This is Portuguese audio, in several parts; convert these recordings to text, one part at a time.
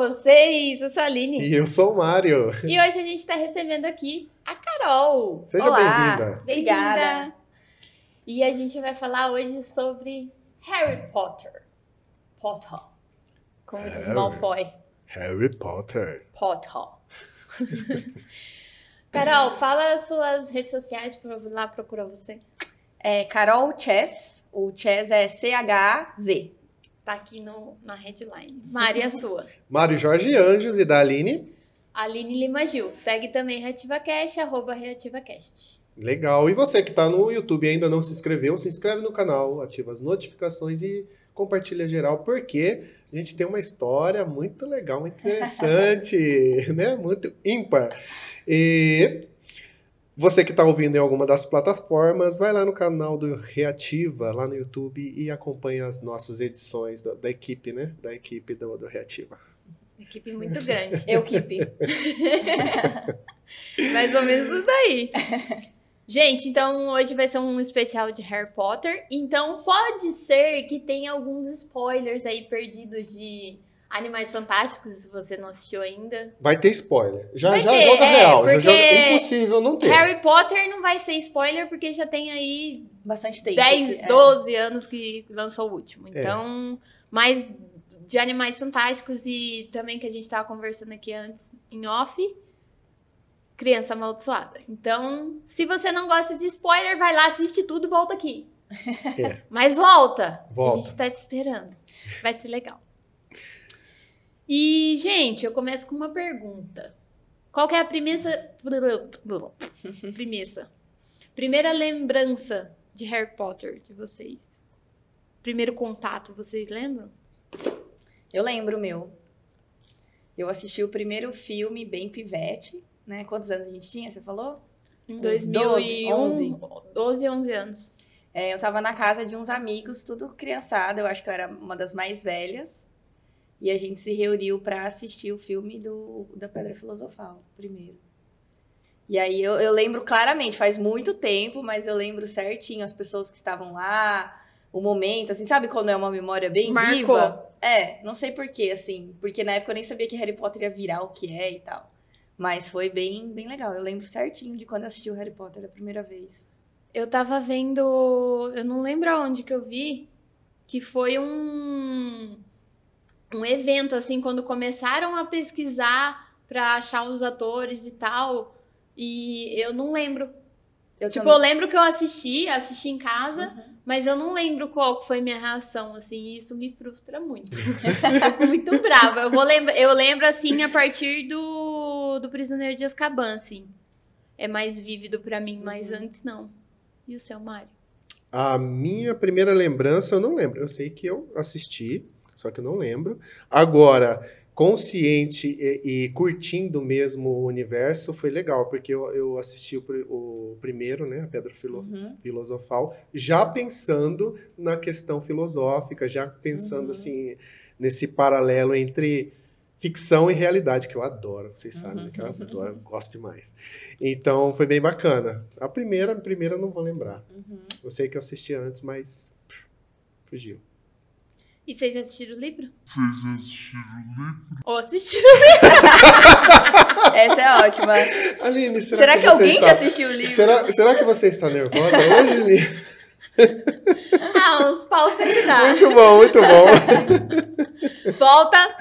vocês? Eu sou a Aline. E eu sou o Mário. E hoje a gente está recebendo aqui a Carol. Seja bem-vinda. Obrigada. E a gente vai falar hoje sobre Harry Potter. Potter. Como diz Malfoy. Harry Potter. Potter. Carol, fala as suas redes sociais para eu ir lá procurar você. É Carol Chess. O Chess é C-H-Z. Tá aqui na headline. Mari, a sua. Mário Jorge Anjos e da Aline. Aline Lima Gil. Segue também ReativaCast, @ReativaCast. Legal. E você que tá no YouTube e ainda não se inscreveu, se inscreve no canal, ativa as notificações e compartilha geral, porque a gente tem uma história muito legal, muito interessante, né? Muito ímpar. E você que está ouvindo em alguma das plataformas, vai lá no canal do Reativa, lá no YouTube, e acompanha as nossas edições da equipe, né? Da equipe do Reativa. Equipe muito grande. Equipe. Mais ou menos isso daí. Gente, então hoje vai ser um especial de Harry Potter. Então pode ser que tenha alguns spoilers aí perdidos de Animais Fantásticos, se você não assistiu ainda. Vai ter spoiler. Já Vai ter, joga real. porque É impossível não ter. Harry Potter não vai ser spoiler porque já tem aí Bastante tempo. 10, 12 anos que lançou o último. Então, mais de Animais Fantásticos e também que a gente tava conversando aqui antes em off, Criança Amaldiçoada. Então, se você não gosta de spoiler, vai lá, assiste tudo e volta aqui. Mas volta. A gente tá te esperando. Vai ser legal. E, gente, eu começo com uma pergunta. Qual que é a primeira lembrança de Harry Potter de vocês? Primeiro contato, vocês lembram? Eu lembro, meu. Eu assisti o primeiro filme bem pivete, né? Quantos anos a gente tinha, você falou? Em 2001, 12, 11 anos. Eu tava na casa de uns amigos, tudo criançada, eu acho que eu era uma das mais velhas. E a gente se reuniu pra assistir o filme da Pedra Filosofal, primeiro. E aí eu lembro claramente, faz muito tempo, mas eu lembro certinho as pessoas que estavam lá, o momento, assim, sabe quando é uma memória bem viva? Não sei porquê, assim, porque na época eu nem sabia que Harry Potter ia virar o que é e tal. Mas foi bem, bem legal, eu lembro certinho de quando eu assisti o Harry Potter a primeira vez. Eu tava vendo, eu não lembro aonde que eu vi, que foi um evento, assim, quando começaram a pesquisar pra achar os atores e tal, e eu não lembro. Eu lembro que eu assisti em casa, mas eu não lembro qual foi minha reação, assim, e isso me frustra muito. Eu fico muito brava. Eu lembro, assim, a partir do Prisioneiro de Azkaban, assim. É mais vívido pra mim, mas antes não. E o seu, Mário? A minha primeira lembrança eu não lembro. Eu sei que eu assisti, só que eu não lembro. Agora, consciente e curtindo mesmo o universo, foi legal, porque eu assisti o primeiro, né, a Pedra Filosofal, já pensando na questão filosófica, já pensando assim, nesse paralelo entre ficção e realidade, que eu adoro, vocês sabem, né, que eu adoro, eu gosto demais. Então, foi bem bacana. A primeira eu não vou lembrar. Eu sei que eu assisti antes, mas fugiu. E vocês assistiram o livro? Ou assistiram o livro? Essa é ótima. Aline, será que alguém já assistiu o livro? Será que você está nervosa hoje, Aline? Uns paus sempre dá. Muito bom. Volta!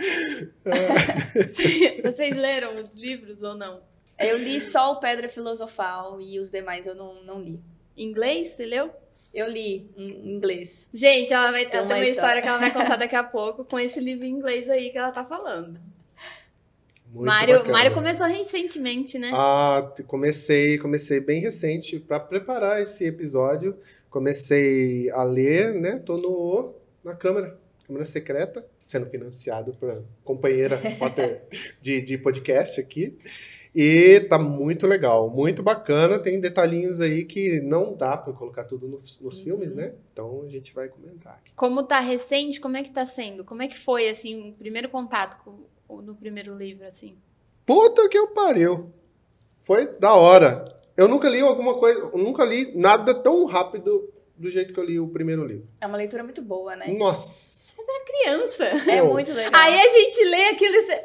Vocês leram os livros ou não? Eu li só o Pedra Filosofal e os demais eu não li. Em inglês, você leu? Eu li em inglês. Gente, ela tem uma história que ela vai contar daqui a pouco com esse livro em inglês aí que ela tá falando. Mário começou recentemente, né? Comecei bem recente para preparar esse episódio. Comecei a ler, né? Tô na Câmara Secreta, sendo financiado por companheira Potter de podcast aqui. E tá muito legal, muito bacana. Tem detalhinhos aí que não dá para colocar tudo nos filmes, né? Então a gente vai comentar aqui. Como tá recente, como é que tá sendo? Como é que foi, assim, o primeiro contato no primeiro livro, assim? Puta que eu pariu! Foi da hora. Eu nunca li alguma coisa, eu nunca li nada tão rápido do jeito que eu li o primeiro livro. É uma leitura muito boa, né? Nossa! É pra criança. É muito legal. Aí a gente lê aquilo e você...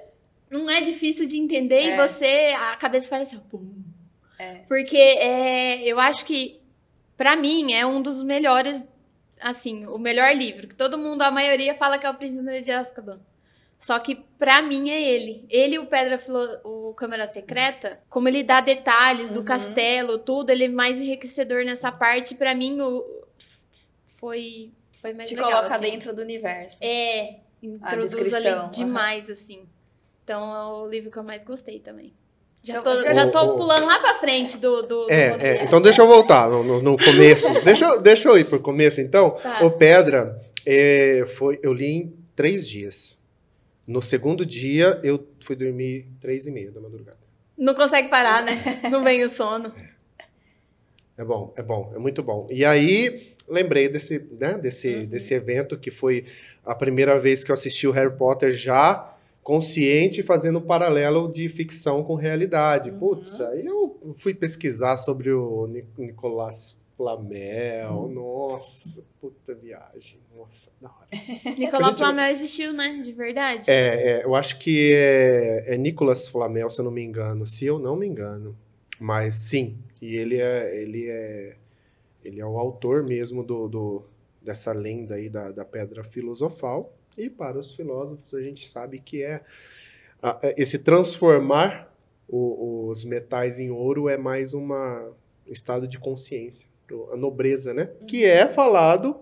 não é difícil de entender e a cabeça faz assim, pum. Porque eu acho que, pra mim, é um dos melhores, assim, o melhor livro. Que todo mundo, a maioria, fala que é o Prisioneiro de Azkaban. Só que, pra mim, é ele. Ele e o Câmara Secreta, como ele dá detalhes do castelo, tudo, ele é mais enriquecedor nessa parte. Pra mim, foi mais legal. Te coloca assim. dentro do universo. Introduz ali demais, assim. Então, é o livro que eu mais gostei também. Já tô pulando lá pra frente do então deixa eu voltar no começo. deixa eu ir pro começo, então. Tá. O Pedra, eu li em 3 dias. No segundo dia, eu fui dormir 3h30 da madrugada. Não consegue parar, né? Não vem o sono. É bom, é muito bom. E aí, lembrei desse evento, que foi a primeira vez que eu assisti o Harry Potter já consciente, fazendo um paralelo de ficção com realidade. Putz, aí eu fui pesquisar sobre o Nicolas Flamel. Nossa, puta viagem. Nossa, da hora. Nicolas Flamel existiu, né? De verdade. Eu acho que é Nicolas Flamel, se eu não me engano. Se eu não me engano. Mas sim, e ele é o autor mesmo dessa lenda aí da Pedra Filosofal. E para os filósofos, a gente sabe que esse transformar os metais em ouro é mais um estado de consciência, a nobreza, né? Que é falado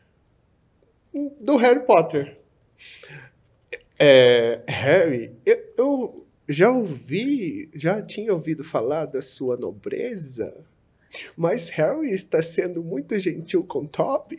do Harry Potter. Harry, eu já tinha ouvido falar da sua nobreza, mas Harry está sendo muito gentil com Toby.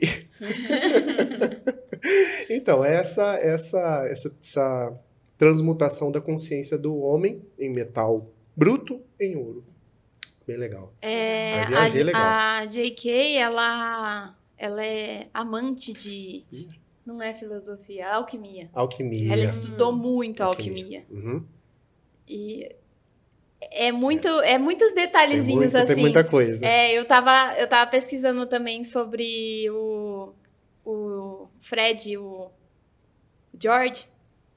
Então, essa transmutação da consciência do homem em metal bruto em ouro. Bem legal. A viagem é legal. A J.K., ela é amante de... Não é filosofia, é alquimia. Alquimia. Ela estudou muito alquimia. E muitos detalhezinhos assim. Tem muita coisa. Eu tava pesquisando também sobre o Fred, o George,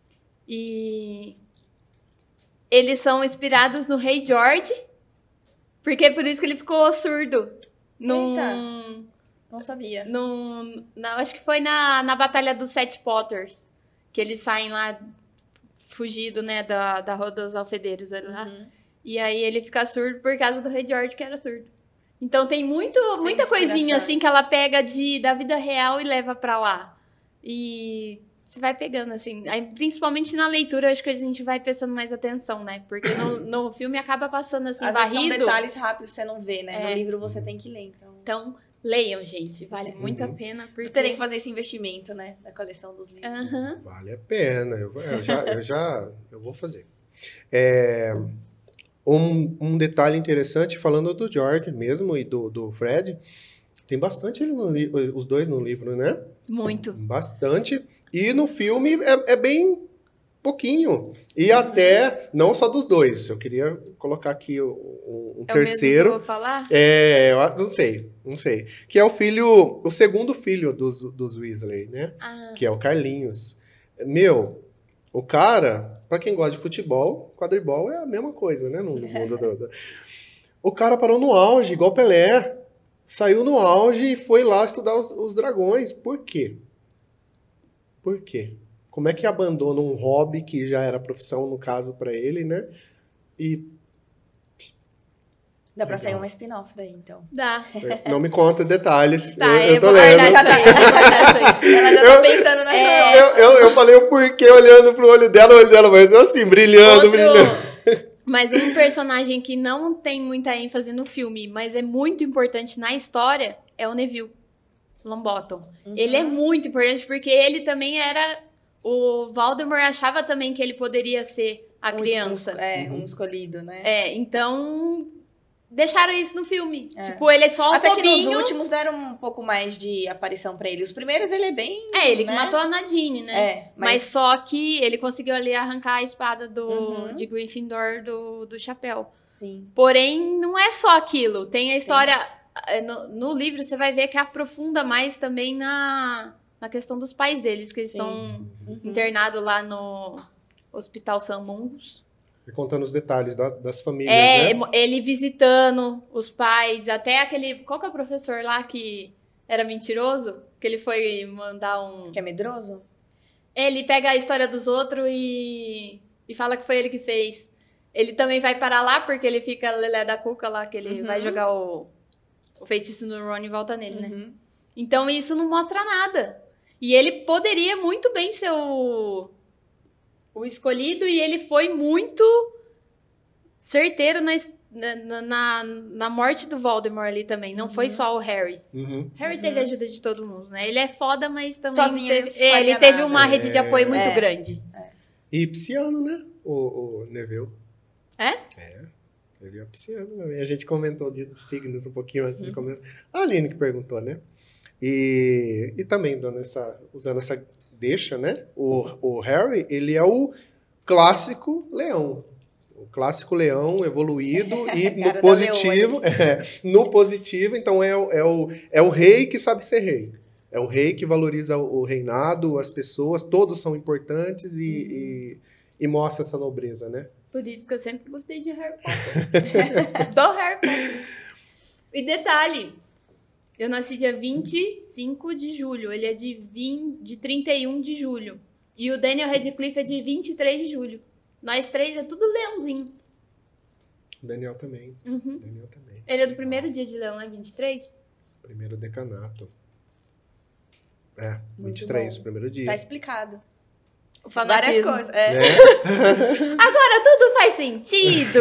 e eles são inspirados no Rei George, porque é por isso que ele ficou surdo. Não sabia. Acho que foi na Batalha dos 7 Potters, que eles saem lá fugido, né, da Rua dos Alfedeiros ali lá. E aí ele fica surdo por causa do Rei George, que era surdo. Então tem muita coisinha assim que ela pega da vida real e leva pra lá. E você vai pegando, assim. Aí, principalmente na leitura, acho que a gente vai prestando mais atenção, né? Porque no filme acaba passando assim, varrido. São detalhes rápidos que você não vê, né? No livro você tem que ler, Então, leiam, gente. Vale muito a pena. Porque... terem que fazer esse investimento, né? Da coleção dos livros. Vale a pena. Eu vou fazer. Um detalhe interessante, falando do George mesmo e do Fred, tem bastante os dois no livro, né? Muito. Bastante. E no filme é bem pouquinho. E até, não só dos dois. Eu queria colocar aqui um terceiro. O mesmo que eu vou falar? Eu não sei. Que é o segundo filho dos Weasley, né? Que é o Carlinhos. O cara, pra quem gosta de futebol, quadribol é a mesma coisa, né? No mundo O cara parou no auge, igual Pelé. Saiu no auge e foi lá estudar os dragões. Por quê? Como é que abandona um hobby que já era profissão, no caso, pra ele, né? Dá pra sair uma spin-off daí, então. Dá. Não me conta detalhes. Tá, eu tô lendo. Ela já tá pensando na história. Eu falei o porquê olhando pro olho dela, mas assim, brilhando. Mas um personagem que não tem muita ênfase no filme, mas é muito importante na história, é o Neville Longbottom. Ele é muito importante porque ele também era... O Voldemort achava também que ele poderia ser a criança. Um escolhido, né? Então... Deixaram isso no filme. Tipo, ele é só um Até bobinho. Que nos últimos deram um pouco mais de aparição pra ele. Os primeiros ele é bem... ele que matou a Nadine, né? Mas só que ele conseguiu ali arrancar a espada de Gryffindor do chapéu. Sim. Porém, não é só aquilo. Tem a história... No livro, você vai ver que aprofunda mais também na questão dos pais deles. Que eles estão internados lá no Hospital São Mungus. E contando os detalhes das famílias, né? Ele visitando os pais, até aquele... Qual que é o professor lá que era mentiroso? Que ele foi mandar um... Que é medroso? Ele pega a história dos outros e fala que foi ele que fez. Ele também vai parar lá porque ele fica lelé da cuca lá, que ele vai jogar o feitiço no Ron e volta nele, né? Então isso não mostra nada. E ele poderia muito bem ser o escolhido e ele foi muito certeiro na morte do Voldemort ali também. Não foi só o Harry. Harry teve a ajuda de todo mundo, né? Ele é foda, mas também sozinho ele teve uma rede de apoio muito grande. E pisciano, né? O Neville. É? Neville é pisciano também. A gente comentou de signos um pouquinho antes de começar. A Aline que perguntou, né? E também usando essa deixa, né? O Harry, ele é o clássico leão. O clássico leão evoluído e no positivo. No positivo, então é o rei que sabe ser rei. É o rei que valoriza o reinado, as pessoas, todos são importantes e mostra essa nobreza, né? Por isso que eu sempre gostei de Harry Potter. Do Harry Potter. E detalhe, eu nasci dia 25 de julho, ele é de 31 de julho. E o Daniel Radcliffe é de 23 de julho. Nós três é tudo leãozinho. O Daniel também. Daniel também. Ele é do primeiro dia de leão, não é 23? Primeiro decanato. 23, o primeiro dia. Tá explicado. O fanatismo. Várias coisas. Agora tudo faz sentido.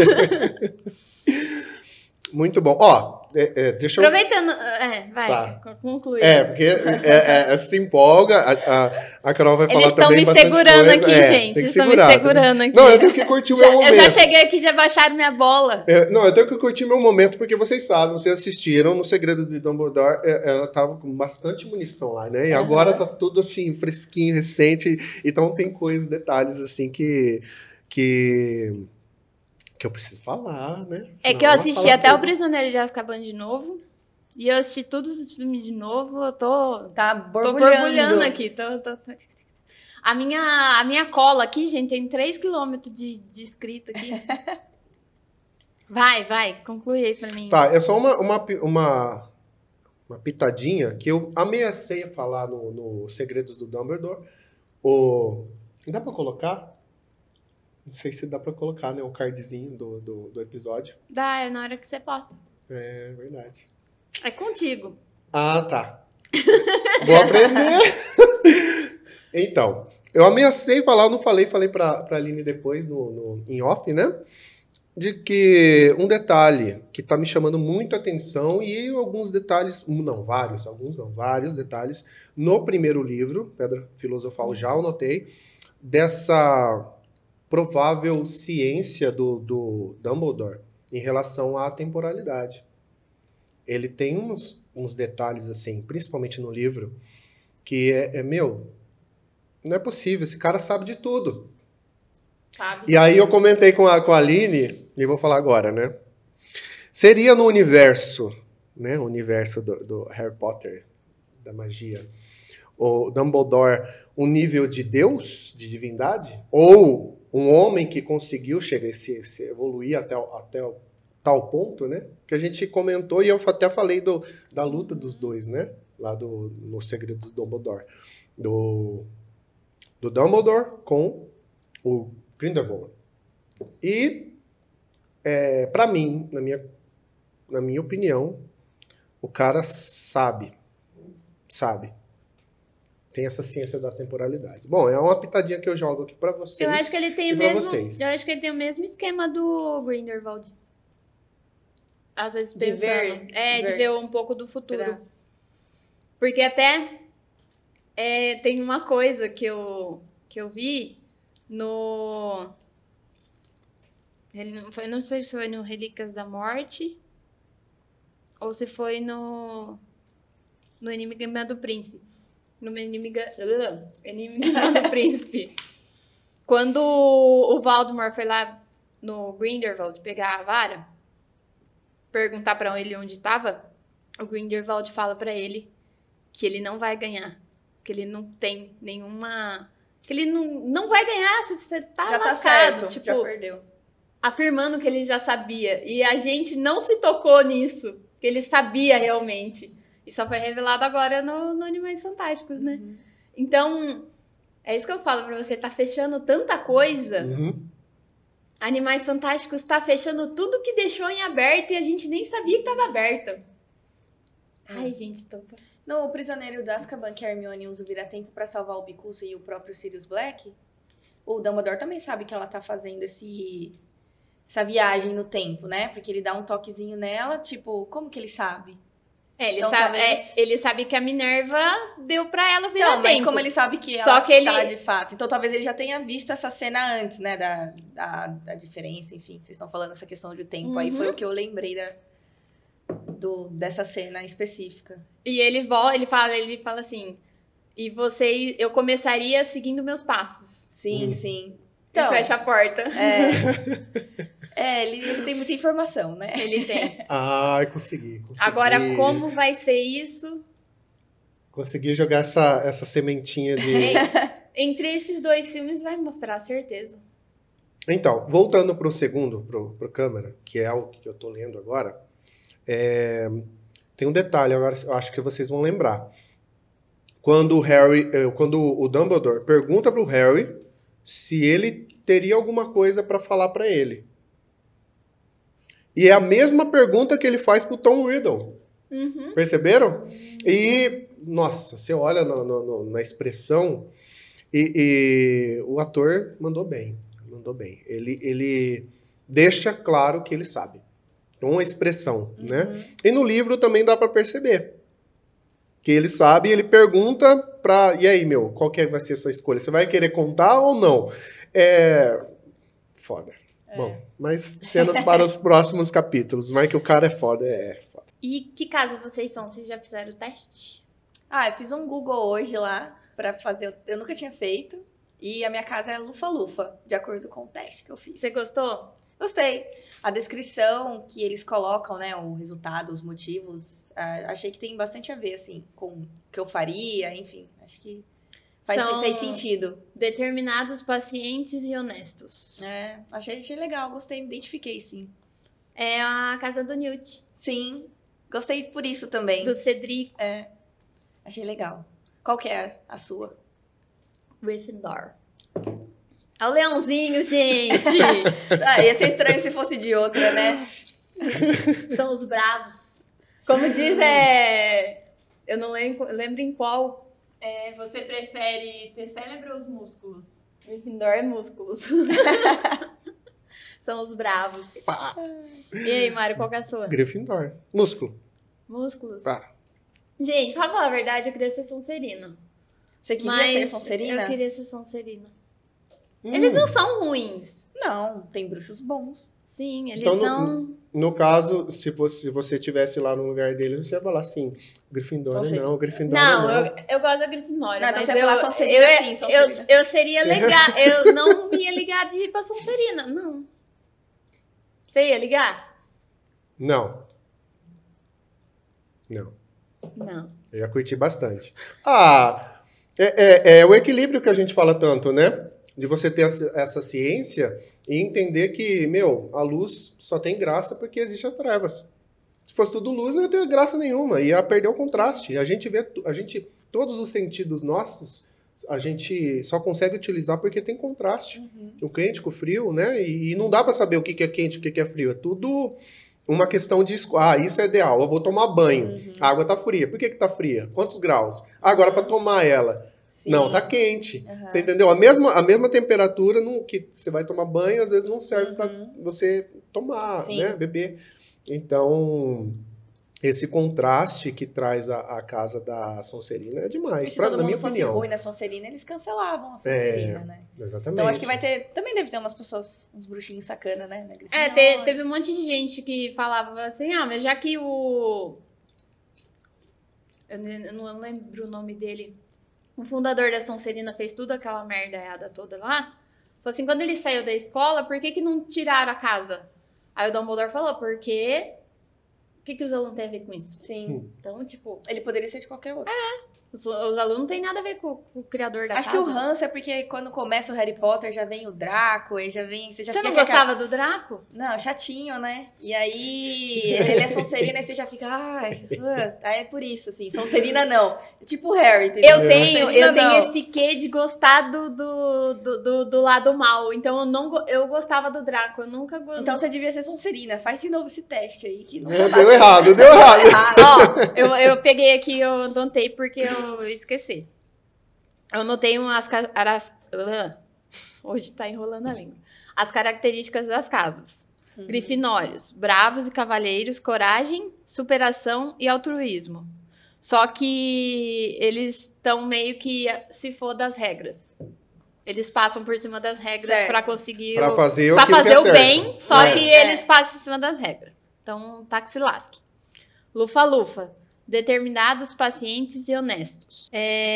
Muito bom. Ó, deixa eu... Aproveitando... vai, conclui. Porque se empolga, a Carol vai falar também Eles estão me segurando aqui, gente. Eles estão me segurando aqui. Não, eu tenho que curtir o meu momento. Eu já cheguei aqui, já baixaram minha bola. Eu tenho que curtir meu momento, porque vocês sabem, vocês assistiram no Segredo de Dumbledore, ela tava com bastante munição lá, né? E agora tá tudo assim, fresquinho, recente. Então tem coisas, detalhes assim que eu preciso falar, né? É que eu assisti até o Prisioneiro de Azkaban de novo. E eu assisti todos os filmes de novo. Eu tô borbulhando aqui. A minha cola aqui, gente, tem 3 km de escrito aqui. Vai, conclui aí pra mim. Tá, é só uma pitadinha que eu ameacei a falar no Segredos do Dumbledore. Dá pra colocar? Não sei se dá pra colocar, né? O cardzinho do episódio. Dá, é na hora que você posta. É verdade. É contigo. Ah, tá. Vou aprender. Então, eu ameacei falar, eu não falei pra Aline depois em off, né? De que um detalhe que tá me chamando muito a atenção e alguns detalhes, vários detalhes no primeiro livro, Pedra Filosofal, já anotei, dessa provável ciência do Dumbledore em relação à temporalidade. Ele tem uns detalhes, assim, principalmente no livro, que não é possível, esse cara sabe de tudo. Sabe. E aí eu comentei com a Aline, e vou falar agora, né? Seria no universo, né? O universo do Harry Potter, da magia, o Dumbledore um nível de Deus, de divindade? Ou um homem que conseguiu chegar se evoluir até tal ponto, né? Que a gente comentou e eu até falei da luta dos dois, né? Lá no Segredo do Dumbledore. Do Dumbledore com o Grindelwald. E, para mim, na minha opinião, o cara sabe. Tem essa ciência da temporalidade. Bom, é uma pitadinha que eu jogo aqui pra vocês. Eu acho que ele tem o mesmo esquema do Grindelwald. Às vezes pensando. De ver um pouco do futuro. Pedaço. Porque até tem uma coisa que eu vi no... Não sei se foi no Relíquias da Morte ou se foi no Enigma do Príncipe. No Enigma do Príncipe. Quando o Voldemort foi lá no Grindelwald pegar a vara, perguntar pra ele onde estava, o Grindelwald fala pra ele que ele não vai ganhar, que ele não tem nenhuma que ele não vai ganhar, você tá Já tá lascado. certo, Tipo, já perdeu. afirmando que ele já sabia. E a gente não se tocou nisso, que ele sabia realmente. E só foi revelado agora no Animais Fantásticos, né? Uhum. Então, é isso que eu falo pra você, tá fechando tanta coisa. Uhum. Animais Fantásticos tá fechando tudo que deixou em aberto e a gente nem sabia que tava aberto. Ai, gente, tô... No Prisioneiro de Azkaban, que a Hermione usa o vira-tempo pra salvar o Bicurso e o próprio Sirius Black, o Dumbledore também sabe que ela tá fazendo essa viagem no tempo, né? Porque ele dá um toquezinho nela, tipo, como que ele sabe? Ele, Então, sabe, talvez- ele sabe que a Minerva deu pra ela o Então, mas vira-tempo. como ele sabe que Só ela que ele- tá de fato. Então talvez ele já tenha visto essa cena antes, né? Da diferença, enfim. Vocês estão falando essa questão de tempo. Aí foi o que eu lembrei dessa cena específica. E ele fala assim, e você, eu começaria seguindo meus passos. Sim, sim. Então, Então, fecha a porta. ele tem muita informação, né? Ele tem. Ai, consegui. Agora, como vai ser isso? Consegui jogar essa sementinha de... Entre esses dois filmes vai mostrar, certeza. Então, voltando pro segundo, pro Câmara, que é o que eu tô lendo agora, tem um detalhe, agora eu acho que vocês vão lembrar. Quando o Dumbledore pergunta pro Harry se ele teria alguma coisa pra falar pra ele. E é a mesma pergunta que ele faz pro Tom Riddle. Uhum. Perceberam? E, nossa, você olha na expressão e o ator mandou bem. Mandou bem. Ele deixa claro que ele sabe. Uma expressão, né? E no livro também dá pra perceber. Que ele sabe e ele pergunta pra... E aí, meu, qual que vai ser a sua escolha? Você vai querer contar ou não? Foda. Bom, mas cenas para os próximos capítulos. Mas que o cara é foda, foda. E que casa vocês são? Vocês já fizeram o teste? Eu fiz um Google hoje lá pra fazer. Eu nunca tinha feito. E a minha casa é lufa-lufa, de acordo com o teste que eu fiz. Você gostou? Gostei. A descrição que eles colocam, né? O resultado, os motivos. Achei que tem bastante a ver, assim, com o que eu faria, enfim. Acho que fez sentido. Determinados, pacientes e honestos. Achei legal, gostei, me identifiquei, sim. É a casa do Newt. Sim, gostei por isso também. Do Cedric. Achei legal. Qual que é a sua? Gryffindor. É o leãozinho, gente! Ia ser estranho se fosse de outra, né? São os bravos. Como diz, eu não lembro em qual. Você prefere ter cérebro ou os músculos? Gryffindor é músculos. São os bravos. Pá. E aí, Mário, qual que é a sua? Gryffindor. Músculo. Músculos? Pá. Gente, pra falar a verdade, eu queria ser Sonserina. Você queria Mas ser Sonserina? eu queria ser Sonserina. Eles não são ruins. Não, tem bruxos bons. Sim, eles Então, são... No caso, se você tivesse lá no lugar deles, você ia falar assim, Gryffindor Sonserina. não, Gryffindor Não, não. eu gosto da Grifinória. Não, então mas você ia falar Sonserina sim, Sonserina. eu seria legal. Eu não ia ligar de ir pra Sonserina, não. Você ia ligar? Não. Não. Não. Eu ia curtir bastante. É o equilíbrio que a gente fala tanto, né? De você ter essa ciência e entender que, a luz só tem graça porque existe as trevas. Se fosse tudo luz, não ia ter graça nenhuma, ia perder o contraste. A gente todos os sentidos nossos, a gente só consegue utilizar porque tem contraste. O quente com o frio, né? E não dá pra saber o que é quente e o que é frio. É tudo uma questão de... isso é ideal, eu vou tomar banho. A água tá fria. Por que tá fria? Quantos graus? Agora pra tomar ela. Sim. Não, tá quente. Você entendeu? A mesma temperatura que você vai tomar banho, às vezes não serve pra você tomar, Sim. né? Beber. Então, esse contraste que traz a casa da Sonserina é demais, Se todo na minha mundo fosse opinião. ruim na Sonserina, eles cancelavam a Sonserina, né? Exatamente. Então acho que também deve ter umas pessoas, uns bruxinhos sacana, né? Na Grifinória. Teve um monte de gente que falava assim, mas já que eu não lembro o nome dele, o fundador da Sonserina fez tudo aquela merda errada toda lá, falou assim, quando ele saiu da escola, por que não tiraram a casa? Aí o Dumbledore falou, porque... O que os alunos têm a ver com isso? Sim. Então, tipo... Ele poderia ser de qualquer outro. Os alunos não tem nada a ver com o criador da Acho casa. que o ranço é porque quando começa o Harry Potter já vem o Draco, aí já vem... Você não fica gostava do Draco? Não, chatinho, né? E aí ele é Sonserina e você já fica... Ai, aí é por isso, assim. Sonserina não. Tipo o Harry, entendeu? Eu tenho não. esse quê de gostar do lado mal. Então eu gostava do Draco. Eu nunca gostei. Então você devia ser Sonserina. Faz de novo esse teste aí. Que não Deu errado. Ó, eu peguei aqui, eu anotei porque eu esqueci. Eu anotei hoje tá enrolando a língua. As características das casas. Grifinórios, bravos e cavalheiros, coragem, superação e altruísmo. Só que eles estão meio que se for das regras. Eles passam por cima das regras para conseguir... Pra fazer o, pra fazer que é o bem, só É. que eles passam em cima das regras. Então, tá que se lasque. Lufa-lufa. Determinados, pacientes e honestos.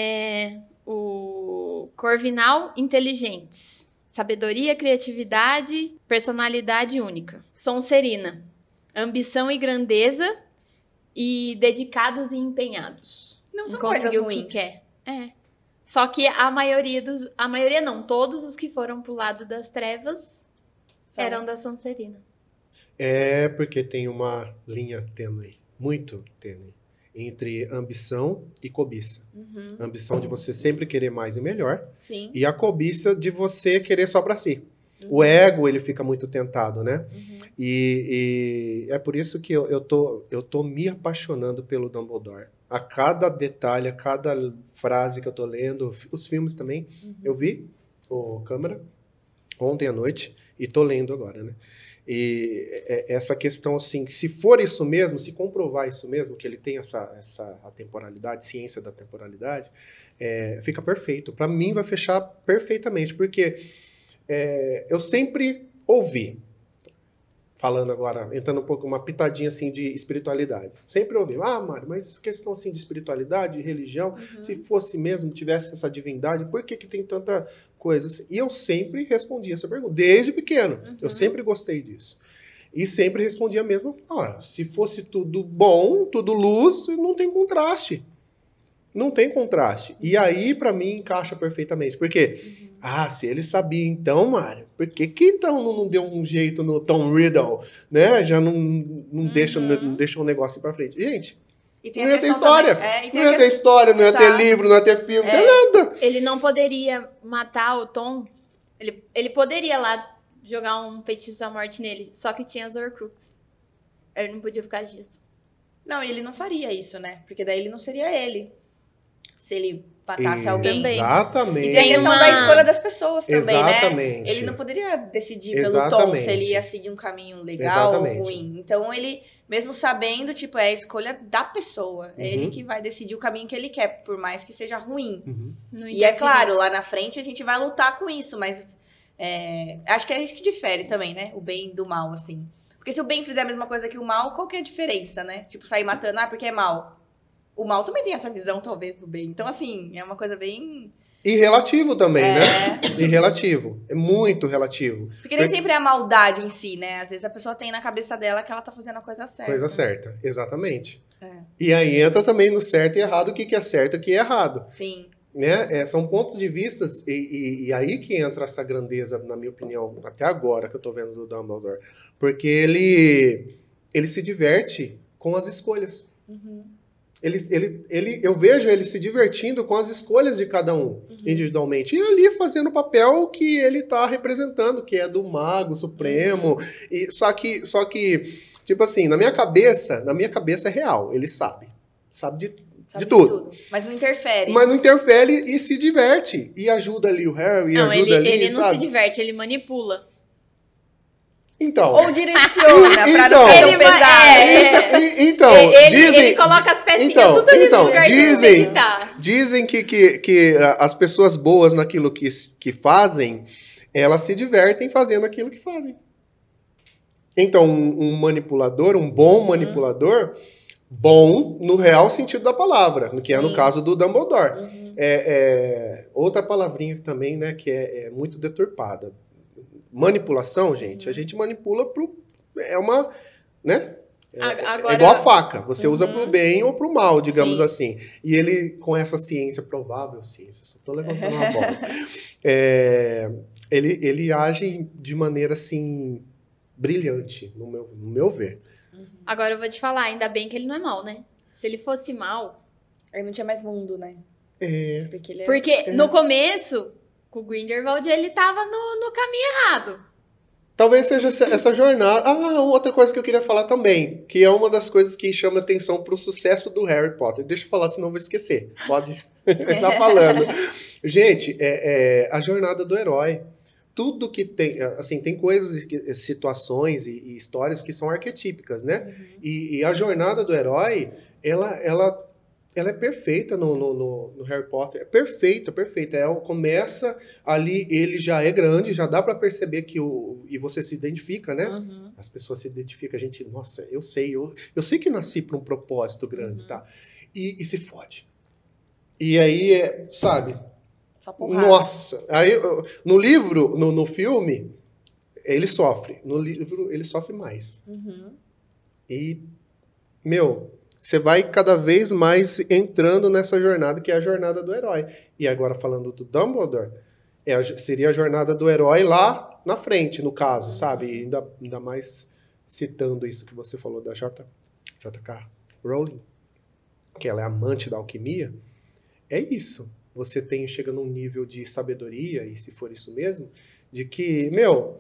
O Corvinal, inteligentes. Sabedoria, criatividade, personalidade única. Sonserina. Ambição e grandeza e dedicados e empenhados. Não Em são coisas conseguir o que ruins. quer. Só que a maioria não, todos os que foram pro lado das trevas eram da Sonserina. É porque tem uma linha tênue, muito tênue, entre ambição e cobiça. A ambição de você sempre querer mais e melhor, Sim. e a cobiça de você querer só pra si. O ego, ele fica muito tentado, né? E é por isso que eu tô me apaixonando pelo Dumbledore. A cada detalhe, a cada frase que eu tô lendo, os filmes também, eu vi o Câmara ontem à noite e tô lendo agora, né? E essa questão, assim, se for isso mesmo, se comprovar isso mesmo, que ele tem essa atemporalidade, ciência da temporalidade, fica perfeito. Para mim vai fechar perfeitamente, porque eu sempre ouvi, falando agora, entrando um pouco, uma pitadinha assim de espiritualidade. Sempre ouvi, Mário, mas questão assim de espiritualidade, de religião, se fosse mesmo, tivesse essa divindade, por que tem tanta coisa assim? E eu sempre respondi essa pergunta, desde pequeno. Eu sempre gostei disso. E sempre respondia mesmo, se fosse tudo bom, tudo luz, não tem contraste. Não tem contraste. E aí, pra mim, encaixa perfeitamente. Por quê? Se ele sabia então, Mário, por que então não deu um jeito no Tom Riddle, né? Já não deixa um negócio pra frente. Gente, não ia ter história. Não ia ter história, não ia ter livro, não ia ter filme, não ia ter nada. Ele não poderia matar o Tom. Ele poderia lá jogar um feitiço da morte nele, só que tinha as Horcruxes. Ele não podia ficar disso. Não, ele não faria isso, né? Porque daí ele não seria ele. Se ele matasse alguém. Exatamente. E tem a questão da escolha das pessoas também, Exatamente. né? Ele não poderia decidir pelo Tom se ele ia seguir um caminho legal ou ruim. Então ele, mesmo sabendo, tipo, é a escolha da pessoa. É ele que vai decidir o caminho que ele quer, por mais que seja ruim. E é claro, lá na frente a gente vai lutar com isso, mas acho que é isso que difere também, né? O bem do mal, assim. Porque se o bem fizer a mesma coisa que o mal, qual que é a diferença, né? Tipo, sair matando, porque é mal. O mal também tem essa visão, talvez, do bem. Então, assim, é uma coisa bem... E relativo também, né? E relativo. É muito relativo. Porque nem sempre é a maldade em si, né? Às vezes a pessoa tem na cabeça dela que ela tá fazendo a coisa certa. Coisa certa, exatamente. E aí entra também no certo e errado, o que é certo e o que é errado. Sim. Né? São pontos de vista, e aí que entra essa grandeza, na minha opinião, até agora que eu tô vendo do Dumbledore. Porque ele se diverte com as escolhas. Eu vejo ele se divertindo com as escolhas de cada um, individualmente. E ali fazendo o papel que ele tá representando, que é do mago supremo. Só que, tipo assim, na minha cabeça é real. Ele sabe de tudo. Mas não interfere. Mas não interfere e se diverte. E ajuda ali o Harry, ele não se diverte, ele manipula. Então. Ou direciona pra não ser tão pesado. Então, dizem... Ele coloca as pecinhas tudo ali no lugar dizem que as pessoas boas naquilo que fazem, elas se divertem fazendo aquilo que fazem. Então, um manipulador, um bom manipulador, bom no real sentido da palavra, que é no caso do Dumbledore. Outra palavrinha também, né, que é muito deturpada. Manipulação, gente, a gente manipula é uma, né? Agora... É igual a faca. Você usa pro bem ou pro mal, digamos Sim. assim. E ele, com essa ciência, provável ciência, só tô levantando uma bola. Ele age de maneira, assim, brilhante, no meu ver. Agora eu vou te falar, ainda bem que ele não é mal, né? Se ele fosse mal... Aí não tinha mais mundo, né? Porque ele Porque no começo, com o Grindelwald, ele tava no caminho errado. Talvez seja essa jornada. Outra coisa que eu queria falar também, que é uma das coisas que chama atenção pro sucesso do Harry Potter. Deixa eu falar, senão eu vou esquecer. Pode estar falando. Gente, a jornada do herói. Tudo que tem, assim, tem coisas, situações e histórias que são arquetípicas, né? E a jornada do herói, ela é perfeita no Harry Potter. É perfeita, perfeita. Começa ali, ele já é grande, já dá pra perceber e você se identifica, né? As pessoas se identificam, a gente, nossa, eu sei que nasci pra um propósito grande, tá? E se fode. E aí, sabe? Só porrada. Nossa! Aí, no livro, no filme, ele sofre. No livro, ele sofre mais. E, você vai cada vez mais entrando nessa jornada, que é a jornada do herói. E agora, falando do Dumbledore, seria a jornada do herói lá na frente, no caso, sabe? E ainda mais citando isso que você falou da J.K. Rowling, que ela é amante da alquimia. É isso. Você chega num nível de sabedoria, e se for isso mesmo, de que,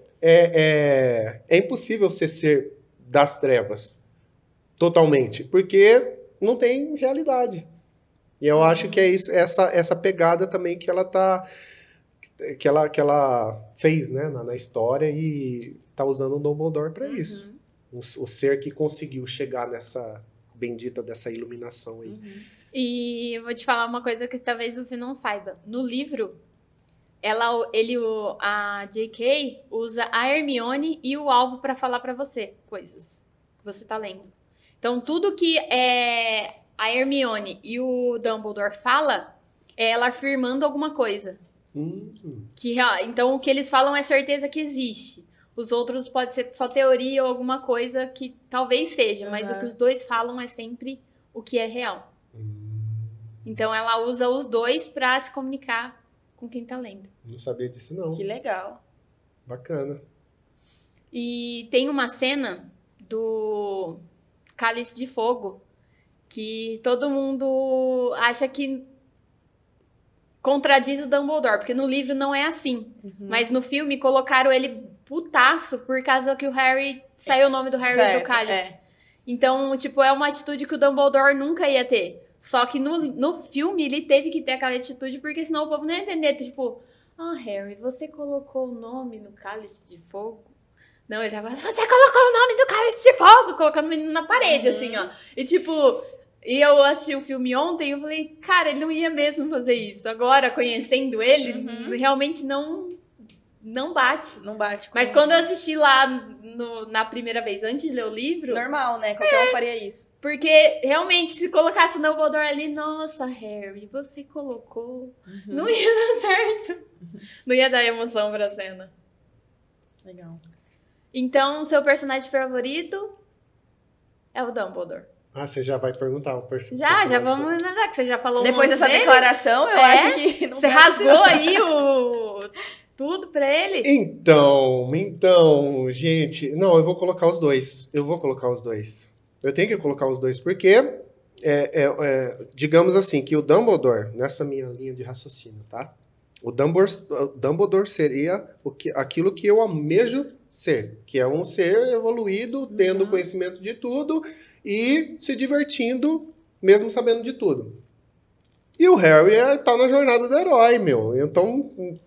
é impossível você ser das trevas totalmente, porque não tem realidade. E eu acho que é isso, essa pegada também que ela que ela fez, né, na história, e tá usando o Dumbledore para isso. O ser que conseguiu chegar nessa bendita dessa iluminação aí. E eu vou te falar uma coisa que talvez você não saiba. No livro, a J.K. usa a Hermione e o alvo pra falar pra você coisas que você tá lendo. Então, tudo que a Hermione e o Dumbledore fala é ela afirmando alguma coisa. Então, o que eles falam é certeza que existe. Os outros pode ser só teoria ou alguma coisa que talvez seja, mas o que os dois falam é sempre o que é real. Então, ela usa os dois pra se comunicar com quem tá lendo. Não sabia disso, não. Que legal. Bacana. E tem uma cena do Cálice de Fogo que todo mundo acha que contradiz o Dumbledore, porque no livro não é assim. Mas no filme colocaram ele putaço por causa que o Harry... Saiu o nome do Harry do Cálice. Então, tipo, é uma atitude que o Dumbledore nunca ia ter. Só que no filme ele teve que ter aquela atitude, porque senão o povo não ia entender. Tipo, Harry, você colocou o nome no Cálice de Fogo? Não, ele tava, você colocou o nome do Cálice de Fogo, colocando o menino na parede, assim, ó. E tipo, eu assisti o filme ontem e eu falei, cara, ele não ia mesmo fazer isso. Agora, conhecendo ele, realmente não bate. Não bate. Mas quando eu assisti lá na primeira vez, antes de ler o livro... Normal, né? Qualquer um faria isso. Porque, realmente, se colocasse o Dumbledore ali, nossa, Harry, você colocou... Não ia dar certo. Não ia dar emoção pra cena. Legal. Então, seu personagem favorito é o Dumbledore. Você já vai perguntar o personagem. Já vamos lembrar que você já falou depois dessa dele. declaração, eu acho que... Não você rasgou aí tudo pra ele? Então, gente... Não, eu vou colocar os dois. Eu tenho que colocar os dois, porque... digamos assim, que o Dumbledore, nessa minha linha de raciocínio, tá? O Dumbledore seria aquilo que eu almejo ser, que é um ser evoluído, tendo conhecimento de tudo e se divertindo, mesmo sabendo de tudo. E o Harry tá na jornada do herói, Então,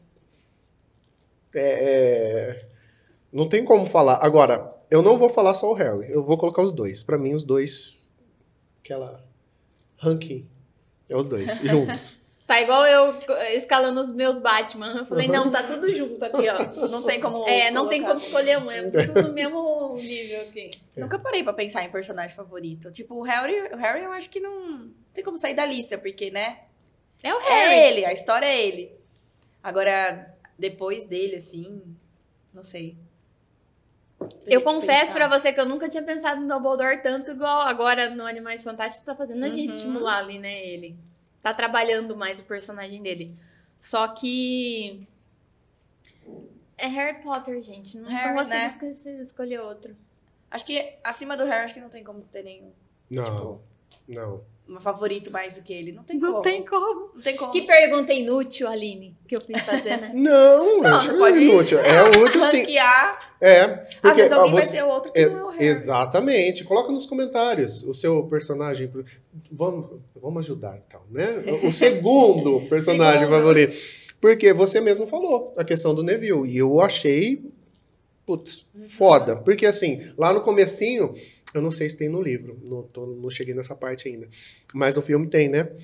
não tem como falar. Agora, eu não vou falar só o Harry, eu vou colocar os dois. Pra mim, os dois, aquela ranking, é os dois, juntos. Tá igual eu escalando os meus Batman. Eu falei, não, tá tudo junto aqui, ó. Não tem como não tem como escolher um, é tudo no mesmo nível aqui. Nunca parei pra pensar em personagem favorito. Tipo, o Harry eu acho que não tem como sair da lista, porque, né? É o Harry. É ele, a história é ele. Agora, depois dele, assim, não sei. Eu confesso pra você que eu nunca tinha pensado no Dumbledore tanto igual agora no Animais Fantásticos, tá fazendo a gente estimular ali, né, ele. Tá trabalhando mais o personagem dele. Só que... É Harry Potter, gente. Não consigo escolher outro. Acho que acima do Harry, acho que não tem como ter nenhum. Não, não. Um favorito mais do que ele. Não tem Não como. tem como. Não tem como. Que pergunta inútil, Aline, que eu fui fazer, né? Não, acho pode inútil. É útil, sim. Ranquear. É, Às porque vezes alguém vai ter outro que não é o Harry. Exatamente. Coloca nos comentários o seu personagem. Vamos ajudar, então, né? O segundo personagem favorito. Porque você mesmo falou a questão do Neville. E eu achei, putz, foda. Porque assim, lá no comecinho, eu não sei se tem no livro. Não cheguei nessa parte ainda. Mas no filme tem, né?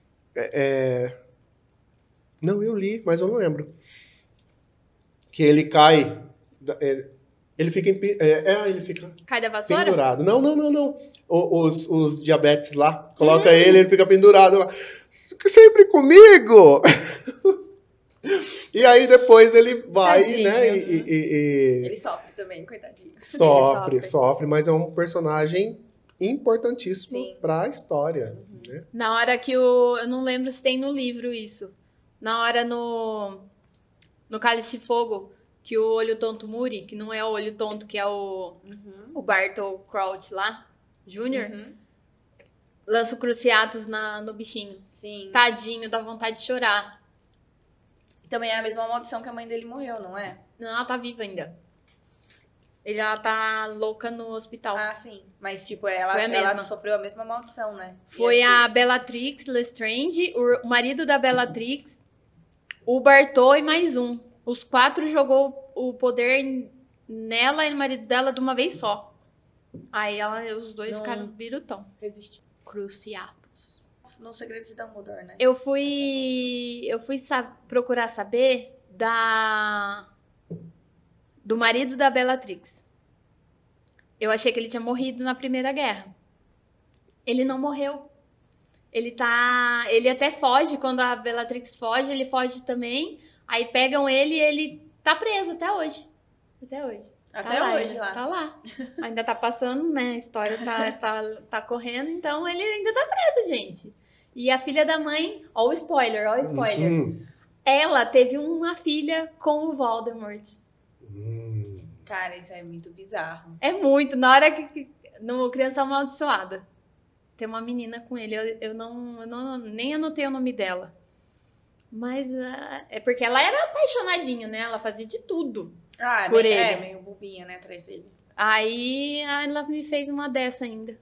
Não, eu li, mas eu não lembro. Que ele cai... Ele fica Cai da vassoura? pendurado. Não. Os diabetes lá, coloca ele fica pendurado lá. Sempre comigo! E aí depois ele vai, Tadinho, né? Ele sofre também, coitadinho. Sofre, mas é um personagem importantíssimo para a história. Né? Na hora que eu não lembro se tem no livro isso. Na hora no Cálice de Fogo, que o Olho Tonto Muri, que não é o Olho Tonto, que é o Bartol Crouch lá, Jr., lança o Cruciatus no bichinho. Sim. Tadinho, dá vontade de chorar. Também é a mesma maldição que a mãe dele morreu, não é? Não, ela tá viva ainda. Ela tá louca no hospital. Ah, sim. Mas, tipo, Foi a ela mesma. sofreu a mesma maldição, né? Foi a Bellatrix Lestrange, o marido da Bellatrix, o Bartol e mais um. Os 4 jogou o poder nela e no marido dela de uma vez só. Aí os dois ficaram birutão. Resistiu. Cruciatus. No Segredo de Dumbledore, né? Eu fui procurar saber do marido da Bellatrix. Eu achei que ele tinha morrido na Primeira Guerra. Ele não morreu. Ele até foge, quando a Bellatrix foge, ele foge também. Aí pegam ele e ele tá preso até hoje. Até hoje. Tá lá. Ainda tá passando, né? A história tá correndo, então ele ainda tá preso, gente. E a filha da mãe, ó o spoiler. Ela teve uma filha com o Voldemort. Cara, isso é muito bizarro. É muito. Na hora que no Criança Amaldiçoada, tem uma menina com ele. Eu nem anotei o nome dela. Mas é porque ela era apaixonadinha, né? Ela fazia de tudo por ele. É, meio bobinha, né? Atrás dele. Aí ela me fez uma dessa ainda.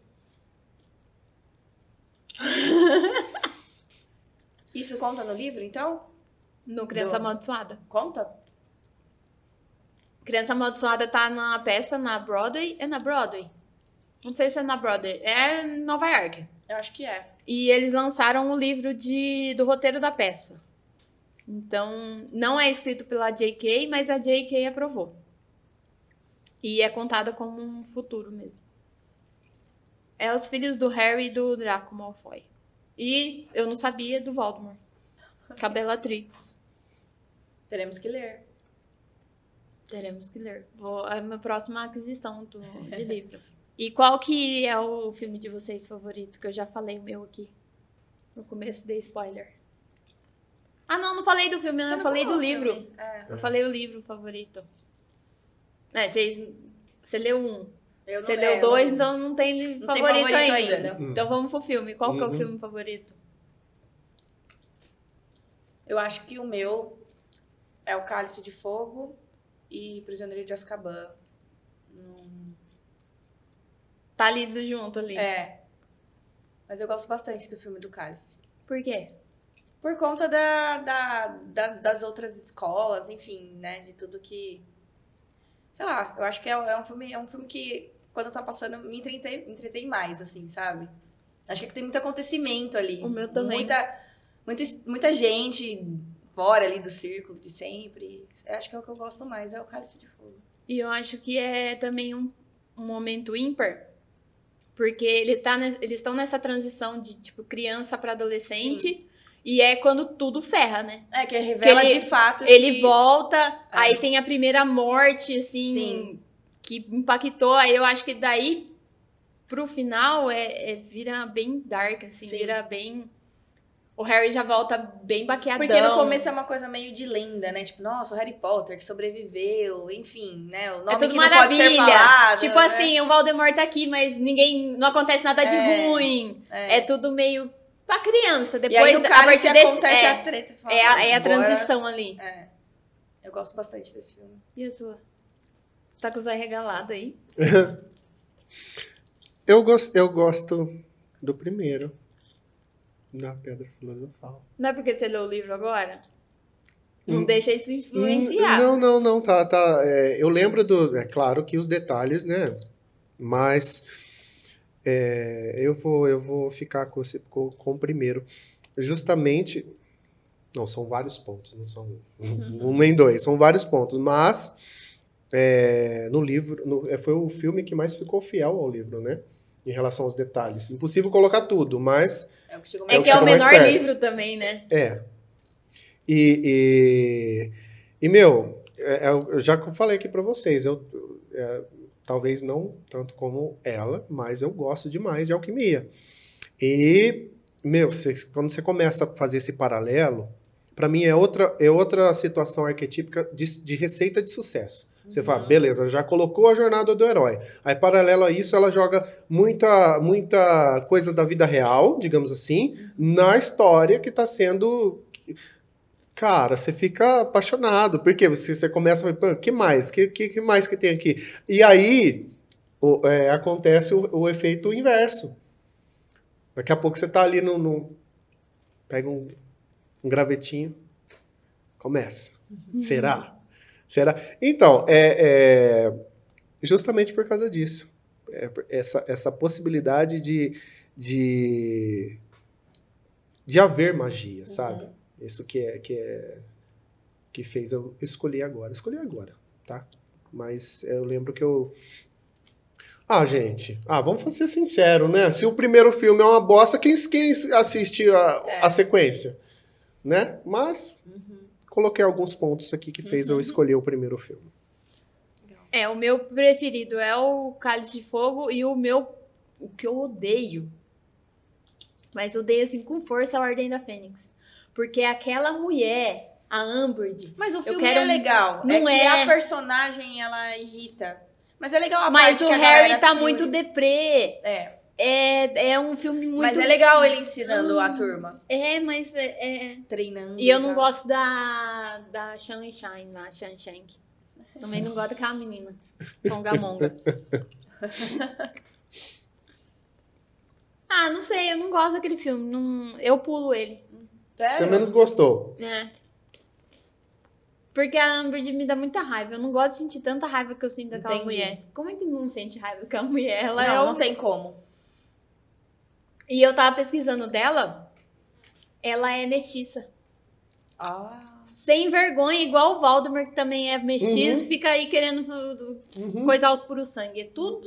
Isso conta no livro, então? No Criança Amaldiçoada. Conta? Criança Amaldiçoada tá na peça na Broadway. É na Broadway? Não sei se é na Broadway. É em Nova York. Eu acho que é. E eles lançaram o livro do roteiro da peça. Então, não é escrito pela J.K., mas a J.K. aprovou. E é contada como um futuro mesmo. É os filhos do Harry e do Draco Malfoy. E eu não sabia do Voldemort. Com a Bellatrix. Teremos que ler. Teremos que ler. É a minha próxima aquisição de livro. E qual que é o filme de vocês favorito? Que eu já falei o meu aqui. No começo dei spoiler. Ah, não falei do filme, eu falei do livro. Eu falei o livro favorito. Você leu um. Você leu 2, então não tem favorito ainda. Então vamos pro filme. Qual que é o filme favorito? Eu acho que o meu é o Cálice de Fogo e Prisioneiro de Azkaban. Tá lido junto ali. É. Mas eu gosto bastante do filme do Cálice. Por quê? Por conta das outras escolas, enfim, né? De tudo que... Sei lá, eu acho que é um filme que, quando tá passando, me entretém mais, assim, sabe? Acho que tem muito acontecimento ali. O meu também. Muita gente fora ali do círculo de sempre. Eu acho que é o que eu gosto mais, é o Cálice de Fogo. E eu acho que é também um momento ímpar, porque eles estão nessa transição de, tipo, criança para adolescente. Sim. E é quando tudo ferra, né? É, que revela de fato ele volta, aí tem a primeira morte, assim... Sim. que impactou. Aí eu acho que daí pro final vira bem dark, assim, Sim. vira bem... O Harry já volta bem baqueadão. Porque no começo é uma coisa meio de lenda, né? Tipo, nossa, o Harry Potter que sobreviveu, enfim, né? O nome tudo que não pode ser falado. Tipo né? assim, o Voldemort tá aqui, mas não acontece nada de ruim. É. É tudo meio pra criança. E aí Depois, no a Cálice partir desse... acontece a treta. Você fala, É a agora- transição ali. É. Eu gosto bastante desse filme. E a sua? Você tá com os olhos regalados aí? Eu gosto do primeiro, da Pedra Filosofal. Não é porque você leu o livro agora? Não deixa isso influenciar. Não, tá. Eu lembro é claro que os detalhes, né? Mas eu vou ficar com o primeiro. Justamente, não, são vários pontos, não são um nem dois, são vários pontos. Mas no livro, foi o filme que mais ficou fiel ao livro, né? Em relação aos detalhes. Impossível colocar tudo, mas... É o que chegou É mais que é o chegou mais menor perto. livro também, né? E meu, já que eu falei aqui pra vocês, talvez não tanto como ela, mas eu gosto demais de alquimia. E, meu, quando você começa a fazer esse paralelo, pra mim é outra situação arquetípica de receita de sucesso. Você fala, beleza, já colocou a jornada do herói. Aí, paralelo a isso, ela joga muita coisa da vida real, digamos assim, na história que está sendo... Cara, você fica apaixonado, porque você começa a falar, que mais? Que mais que tem aqui? E aí, acontece o efeito inverso. Daqui a pouco você está ali pega um gravetinho, começa. Será? Então, justamente por causa disso. Essa possibilidade de haver magia, sabe? Isso que fez eu escolher agora. Escolhi agora, tá? Mas eu lembro que eu... gente, vamos ser sinceros, né? Se o primeiro filme é uma bosta, quem assiste a sequência? Né? Mas... Coloquei alguns pontos aqui que fez eu escolher o primeiro filme. O meu preferido é o Cálice de Fogo e o que eu odeio, mas odeio assim com força, a Ordem da Fênix. Porque aquela mulher, a Umbridge... Mas o filme é legal. Não que a personagem, ela irrita. Mas é legal a Mas parte o que a Harry galera tá se muito une. deprê. É um filme muito... Mas é legal ele ensinando a turma. Mas Treinando. E eu não gosto da Sunshine lá, Sunshine. Também não gosto daquela menina. Tongamonga. Não sei, eu não gosto daquele filme. Eu pulo ele. Sério? Você menos gostou? Porque a Umbridge me dá muita raiva. Eu não gosto de sentir tanta raiva que eu sinto daquela Entendi. mulher. Como é que não sente raiva daquela mulher? Ela Não tem como. E eu tava pesquisando dela. Ela é mestiça. Sem vergonha, igual o Voldemort, que também é mestiço, fica aí querendo coisar os puros sangue. É tudo...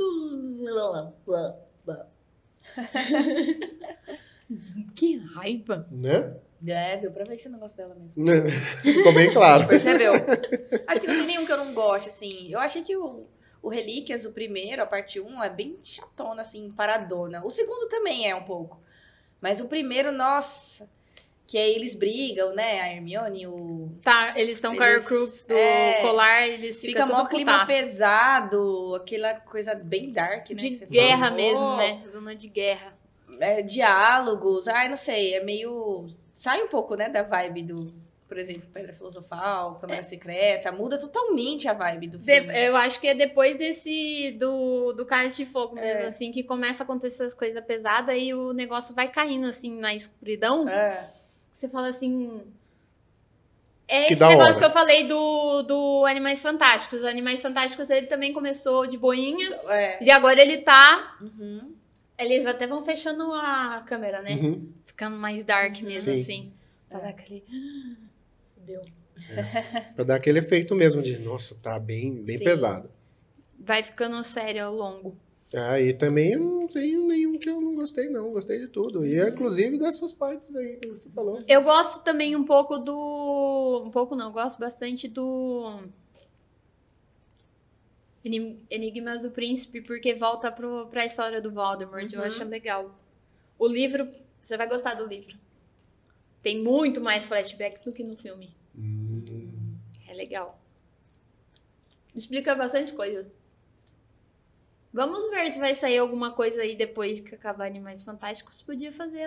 Que raiva. Né? Deu pra ver que você não gosta dela mesmo. Ficou bem claro. Percebeu? Acho que não tem nenhum que eu não goste, assim. Eu achei que o Relíquias, o primeiro, a parte 1, é bem chatona, assim, paradona. O segundo também é um pouco. Mas o primeiro, nossa... Que aí eles brigam, né? A Hermione e o... Eles estão com a Horcrux do colar, eles ficam Fica mó tudo clima putaço. pesado, aquela coisa bem dark, né? De que você guerra falou. mesmo, né? Zona de guerra. Diálogos, não sei, é meio... Sai um pouco, né, da vibe do, por exemplo, Pedra Filosofal, Câmara Secreta, muda totalmente a vibe do filme. Eu acho que é depois do Cálice de Fogo mesmo, assim, que começa a acontecer as coisas pesadas e o negócio vai caindo, assim, na escuridão. Você fala assim... Que esse da negócio hora. que eu falei do Animais Fantásticos. Os Animais Fantásticos, ele também começou de boinha. E agora ele tá... Eles até vão fechando a câmera, né? Ficando mais dark mesmo, Sim. assim. Pra dar aquele... Fudeu. Pra dar aquele efeito mesmo de, nossa, tá bem Sim. pesado. Vai ficando sério ao longo. E também eu não tenho nenhum que eu não gostei, não. Gostei de tudo. E inclusive dessas partes aí que você falou. Eu gosto também um pouco do... Um pouco não, eu gosto bastante do... Enigmas do Príncipe, porque volta pra história do Voldemort. Eu Uhum. acho legal. O livro, você vai gostar do livro. Tem muito mais flashback do que no filme. É legal. Explica bastante coisa. Vamos ver se vai sair alguma coisa aí depois que acabar Animais Fantásticos. Podia fazer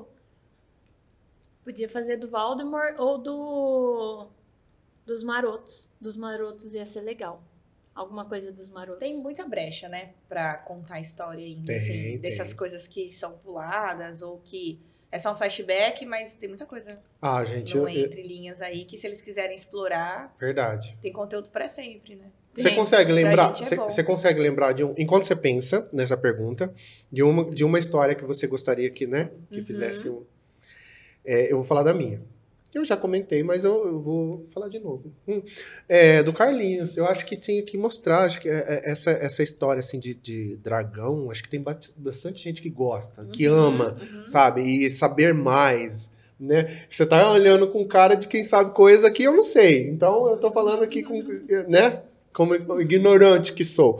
do Voldemort ou dos Marotos. Dos Marotos ia ser legal. Alguma coisa dos Marotos. Tem muita brecha, né? Pra contar a história ainda, Tem, assim. tem. Dessas coisas que são puladas ou que é só um flashback, mas tem muita coisa Ah, gente, no entre linhas aí que se eles quiserem explorar, verdade. tem conteúdo pra sempre, né? Você Sim. consegue lembrar? gente é bom. Você consegue lembrar de enquanto você pensa nessa pergunta, de uma história que você gostaria que, né, que Uhum. fizesse um. Eu vou falar da minha. Eu já comentei, mas eu vou falar de novo. Do Carlinhos, eu acho que tinha que mostrar, acho que essa história assim de dragão, acho que tem bastante gente que gosta, que ama, sabe? E saber mais, né? Você tá olhando com cara de quem sabe coisa que eu não sei. Então eu tô falando aqui com, né? Como ignorante que sou.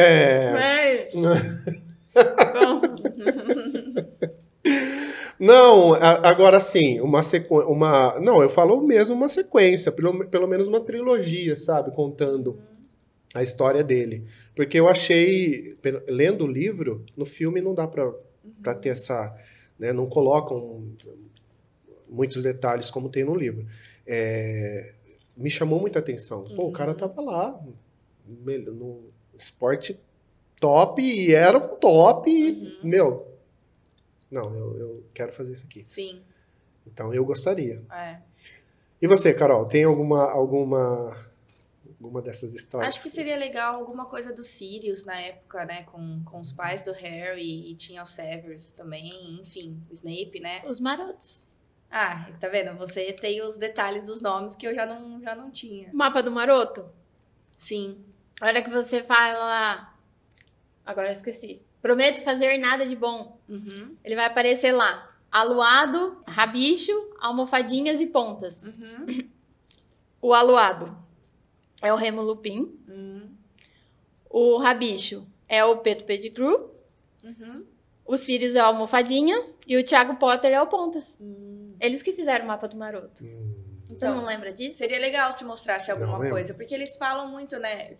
Não, agora sim, não, eu falo mesmo uma sequência, pelo menos uma trilogia, sabe, contando a história dele, porque eu achei, lendo o livro, no filme não dá pra ter essa, né, não colocam muitos detalhes como tem no livro. Me chamou muita atenção. Pô, o cara tava lá no esporte top e era um top e, meu, não, eu quero fazer isso aqui. Sim. Então eu gostaria. É. E você, Carol, tem alguma dessas histórias? Acho que seria legal alguma coisa do Sirius na época, né? Com os pais do Harry e tinha o Severus também, enfim, o Snape, né? Os Marotos. Ah, tá vendo? Você tem os detalhes dos nomes que eu já não tinha. Mapa do Maroto? Sim. A hora que você fala lá. Agora eu esqueci. Prometo fazer nada de bom. Uhum. Ele vai aparecer lá. Aluado, rabicho, almofadinhas e pontas. Uhum. O aluado é o Remo Lupin. O rabicho é o Pedro Pettigrew. Uhum. O Sirius é o almofadinha. E o Thiago Potter é o pontas. Eles que fizeram o mapa do Maroto. Você Então, não lembra disso? seria legal se mostrasse alguma lembro. coisa, porque eles falam muito, né?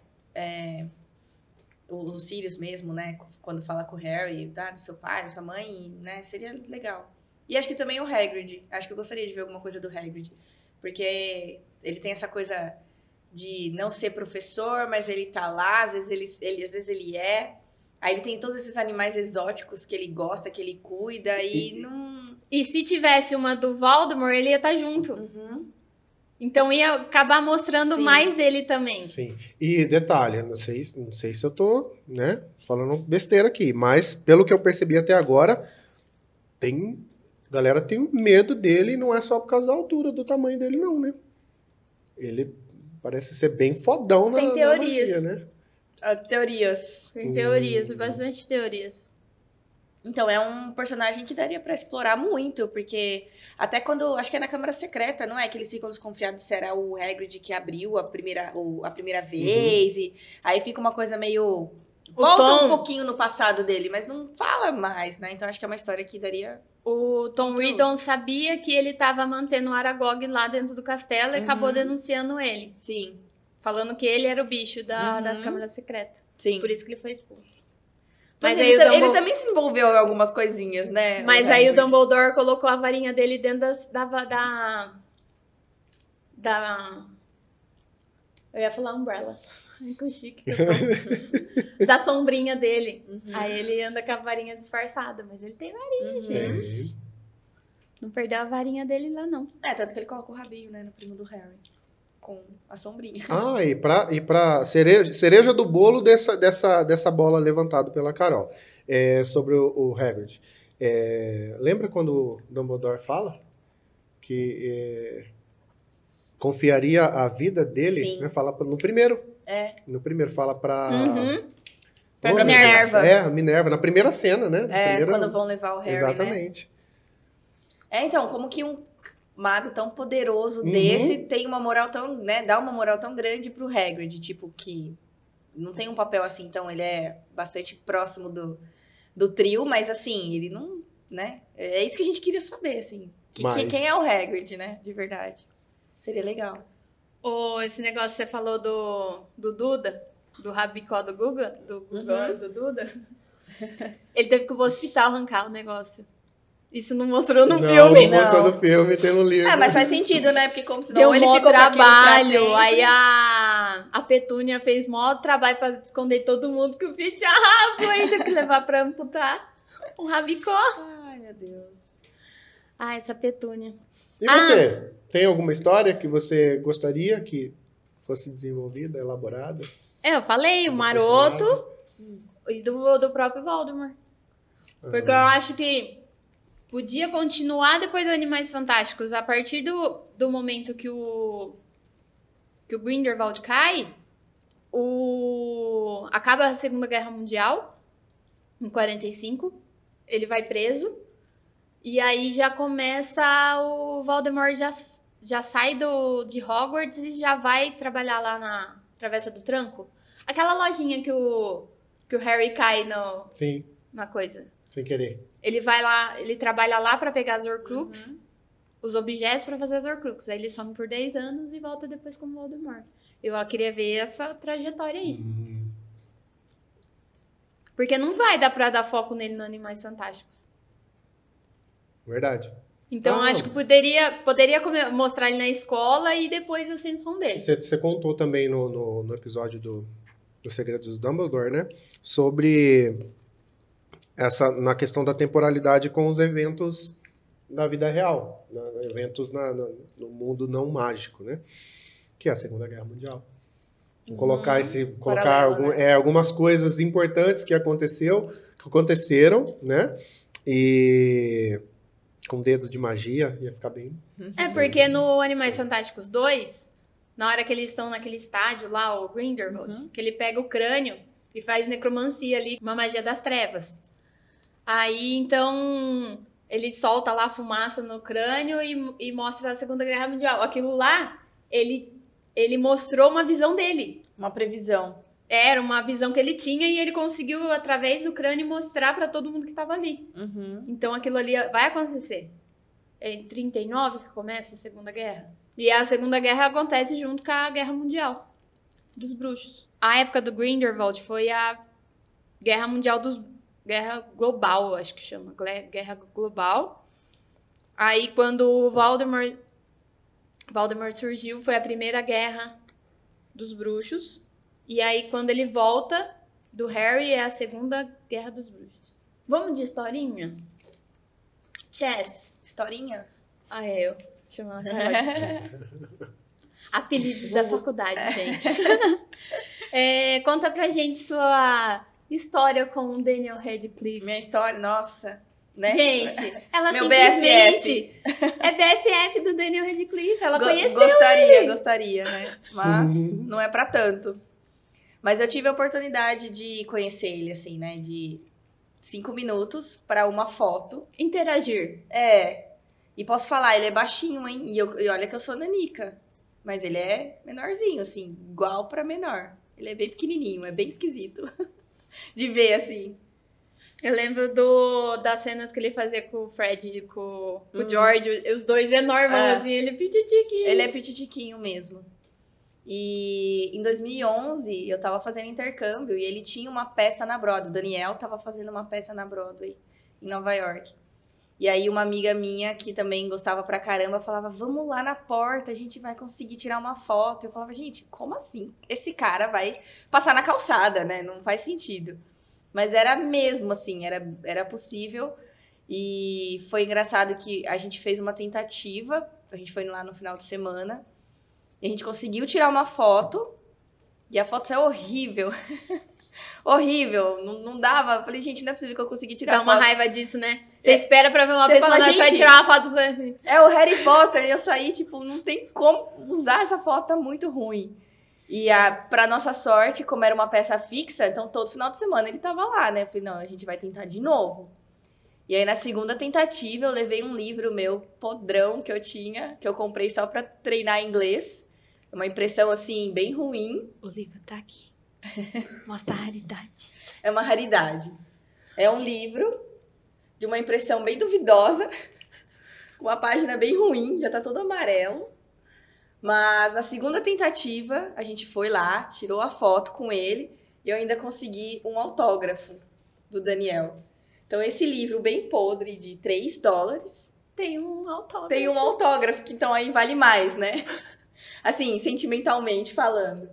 O Sirius mesmo, né? Quando fala com o Harry, do seu pai, da sua mãe, né? Seria legal. E acho que também o Hagrid. Acho que eu gostaria de ver alguma coisa do Hagrid. Porque ele tem essa coisa de não ser professor, mas ele tá lá, às vezes ele é. Aí ele tem todos esses animais exóticos que ele gosta, que ele cuida e não... E se tivesse uma do Voldemort, ele ia estar junto. Então ia acabar mostrando Sim. mais dele também. Sim. E detalhe, não sei se eu tô, né, falando besteira aqui, mas pelo que eu percebi até agora, galera tem medo dele e não é só por causa da altura, do tamanho dele não, né? Ele parece ser bem fodão Tem na teorias. magia, né? Teorias. Tem teorias, bastante teorias. Então, é um personagem que daria pra explorar muito, porque até quando, acho que é na Câmara Secreta, não é? Que eles ficam desconfiados se era o Hagrid que abriu a primeira vez, e aí fica uma coisa meio... Volta Tom. um pouquinho no passado dele, mas não fala mais, né? Então, acho que é uma história que daria... O Tom Riddle sabia que ele estava mantendo o Aragog lá dentro do castelo e acabou denunciando ele. Sim, Falando que ele era o bicho da Câmara Secreta. sim. Por isso que ele foi expulso. Mas Mas aí ele também se envolveu em algumas coisinhas, né? Mas o aí o Hagrid. Dumbledore colocou a varinha dele dentro da... Eu ia falar umbrella. Ai, que chique que eu tô. Da sombrinha dele. Aí ele anda com a varinha disfarçada. Mas ele tem varinha, gente. Não perdeu a varinha dele lá, não. Tanto que ele coloca o rabinho, né? No primo do Harry. Com a sombrinha. Ah, e pra cereja do bolo dessa bola levantada pela Carol, sobre o Hagrid. Lembra quando o Dumbledore fala que confiaria a vida dele? Sim. Né, fala no primeiro. No primeiro fala pra... Pra Oh, meu Minerva. Deus. A Minerva, na primeira cena, né? Quando vão levar o Harry, Exatamente. né? Então, como que um mago tão poderoso desse tem uma moral tão, né, dá uma moral tão grande pro Hagrid, tipo, que não tem um papel assim, então ele é bastante próximo do trio, mas assim, ele não, né? É isso que a gente queria saber, assim. Quem é o Hagrid, né? De verdade. Seria legal. Esse negócio que você falou do Duda, do rabicó do Guga, do Duda. Ele teve que ir pro hospital arrancar o negócio. Isso não mostrou no filme. Não mostrou no filme, tem no livro. Mas faz sentido, né? Porque como senão deu ele mó ficou trabalho. Aí a Petúnia fez mó trabalho pra esconder todo mundo que o filho tinha rabo. Aí teve que levar pra amputar um rabicó. Ai, meu Deus. Essa Petúnia. E você? Tem alguma história que você gostaria que fosse desenvolvida, elaborada? Eu falei, o Maroto e do próprio Voldemort. Porque eu acho que podia continuar depois dos Animais Fantásticos. A partir do momento que o Grindelwald cai, acaba a Segunda Guerra Mundial, em 45. Ele vai preso. E aí já começa o Voldemort já sai de Hogwarts e já vai trabalhar lá na Travessa do Tranco. Aquela lojinha que o Harry cai Sim. na coisa. Sem querer. Ele vai lá, ele trabalha lá pra pegar as Horcruxes, os objetos pra fazer as Horcruxes. Aí ele some por 10 anos e volta depois como Voldemort. Eu queria ver essa trajetória aí. Porque não vai dar pra dar foco nele no Animais Fantásticos. Verdade. Então, acho que poderia mostrar ele na escola e depois a ascensão dele. Você contou também no episódio do Segredos do Dumbledore, né? Sobre na questão da temporalidade com os eventos da vida real. Eventos no mundo não mágico, né? Que é a Segunda Guerra Mundial. Colocar algumas coisas importantes que aconteceram, né? E com dedos de magia, ia ficar bem... Porque no Animais Fantásticos 2, na hora que eles estão naquele estádio lá, o Grindelwald, que ele pega o crânio e faz necromancia ali, uma magia das trevas. Aí, então, ele solta lá a fumaça no crânio e mostra a Segunda Guerra Mundial. Aquilo lá, ele mostrou uma visão dele. Uma previsão. Era uma visão que ele tinha e ele conseguiu, através do crânio, mostrar pra todo mundo que tava ali. Então, aquilo ali vai acontecer. É em 39 que começa a Segunda Guerra. E a Segunda Guerra acontece junto com a Guerra Mundial dos Bruxos. A época do Grindelwald foi a Guerra Mundial Guerra Global, acho que chama. Guerra Global. Aí, quando o Voldemort surgiu, foi a primeira Guerra dos Bruxos. E aí, quando ele volta do Harry, é a Segunda Guerra dos Bruxos. Vamos de historinha? Chess. Historinha? Eu chamo ela de Chess. Apelidos da faculdade, gente. Conta pra gente sua história com o Daniel Radcliffe. Minha história, nossa. Né? Gente, ela Meu simplesmente é BFF do Daniel Radcliffe. Ela conheceu ele. Gostaria, né? Mas não é pra tanto. Mas eu tive a oportunidade de conhecer ele, assim, né? De 5 minutos pra uma foto. Interagir. E posso falar, ele é baixinho, hein? E olha que eu sou nanica. Mas ele é menorzinho, assim. Igual pra menor. Ele é bem pequenininho, é bem esquisito. De ver, assim. Eu lembro das cenas que ele fazia com o Fred e com o George. Os dois enormes, assim. Ele é pititiquinho. Ele é pititiquinho mesmo. E em 2011, eu tava fazendo intercâmbio e ele tinha uma peça na Broadway. O Daniel tava fazendo uma peça na Broadway, em Nova York. E aí uma amiga minha, que também gostava pra caramba, falava, vamos lá na porta, a gente vai conseguir tirar uma foto. Eu falava, gente, como assim? Esse cara vai passar na calçada, né? Não faz sentido. Mas era mesmo, assim, era possível. E foi engraçado que a gente fez uma tentativa, a gente foi lá no final de semana, e a gente conseguiu tirar uma foto, e a foto saiu horrível. Horrível, não dava. Eu falei, gente, não é possível que eu consegui tirar Dá uma raiva disso, né? Você espera pra ver uma pessoa fala, na show e tirar uma foto. É o Harry Potter, e eu saí, tipo, não tem como usar essa foto, tá muito ruim. E pra nossa sorte, como era uma peça fixa, então todo final de semana ele tava lá, né? Eu falei, não, a gente vai tentar de novo. E aí, na segunda tentativa, eu levei um livro meu, podrão, que eu tinha, que eu comprei só pra treinar inglês. Uma impressão, assim, bem ruim. O livro tá aqui. Mostra a raridade. É uma raridade. É um livro de uma impressão bem duvidosa, com uma página bem ruim, já tá todo amarelo. Mas na segunda tentativa, a gente foi lá, tirou a foto com ele e eu ainda consegui um autógrafo do Daniel. Então, esse livro bem podre de $3 Tem um autógrafo. tem um autógrafo, que então aí vale mais, né? Assim, sentimentalmente falando.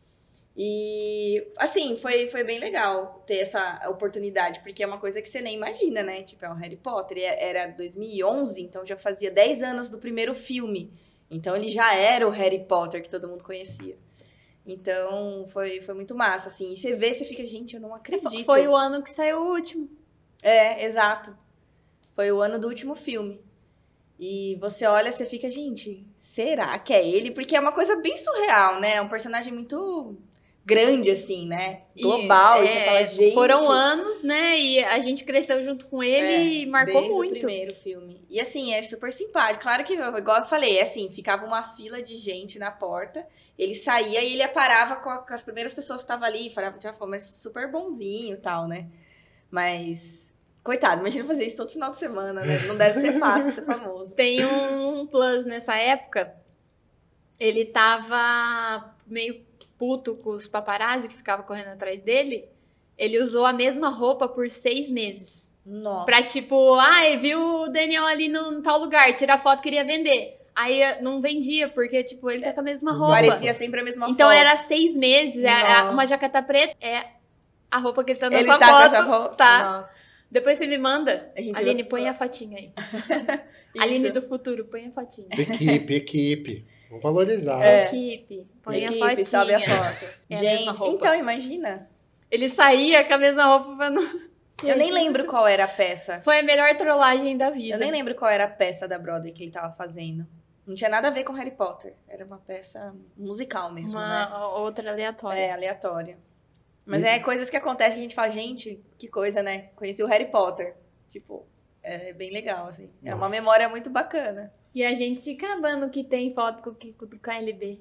E, assim, foi bem legal ter essa oportunidade, porque é uma coisa que você nem imagina, né? Tipo, é o Harry Potter, era 2011, então já fazia 10 anos do primeiro filme. Então ele já era o Harry Potter que todo mundo conhecia. Então foi muito massa, assim. E você vê, você fica, gente, eu não acredito. Foi o ano que saiu o último. É, exato. Foi o ano do último filme. E você olha, você fica, gente, será que é ele? Porque é uma coisa bem surreal, né? É um personagem muito grande, assim, né? Global. E você fala, gente... Foram anos, né? E a gente cresceu junto com ele e marcou desde muito. o primeiro filme. E assim, é super simpático. Claro que, igual eu falei, assim, ficava uma fila de gente na porta, ele saía e ele parava com as primeiras pessoas que estavam ali, falava, mas super bonzinho e tal, né? Mas, coitado, imagina fazer isso todo final de semana, né? Não deve ser fácil ser famoso. Tem um plus nessa época, ele tava meio puto com os paparazzi que ficavam correndo atrás dele. Ele usou a mesma roupa por 6 meses. Nossa. Pra tipo, viu o Daniel ali no tal lugar, tira foto, queria vender. Aí não vendia, porque, tipo, ele tá com a mesma roupa. Parecia sempre a mesma então foto. era 6 meses, uma jaqueta preta, a roupa que ele tá na Ele sua tá foto. com essa roupa? Tá. Nossa. Depois você me manda. Aline, vai... põe a fotinha aí. Isso. Aline do futuro, põe a fotinha. Equipe. Vamos valorizar. Equipe, põe a fotinha. Sobe a foto. É a gente, mesma roupa. então, imagina. Ele saía com a mesma roupa pra não... Eu nem lembro qual era a peça. Foi a melhor trollagem da vida. Eu nem lembro qual era a peça da Broadway que ele tava fazendo. Não tinha nada a ver com Harry Potter. Era uma peça musical mesmo, né? Outra aleatória. É, aleatória. Mas é coisas que acontecem que a gente fala, gente, que coisa, né? Conheci o Harry Potter. Tipo, é bem legal, assim. É uma memória muito bacana. E a gente se acabando que tem foto com o Kiko do KLB.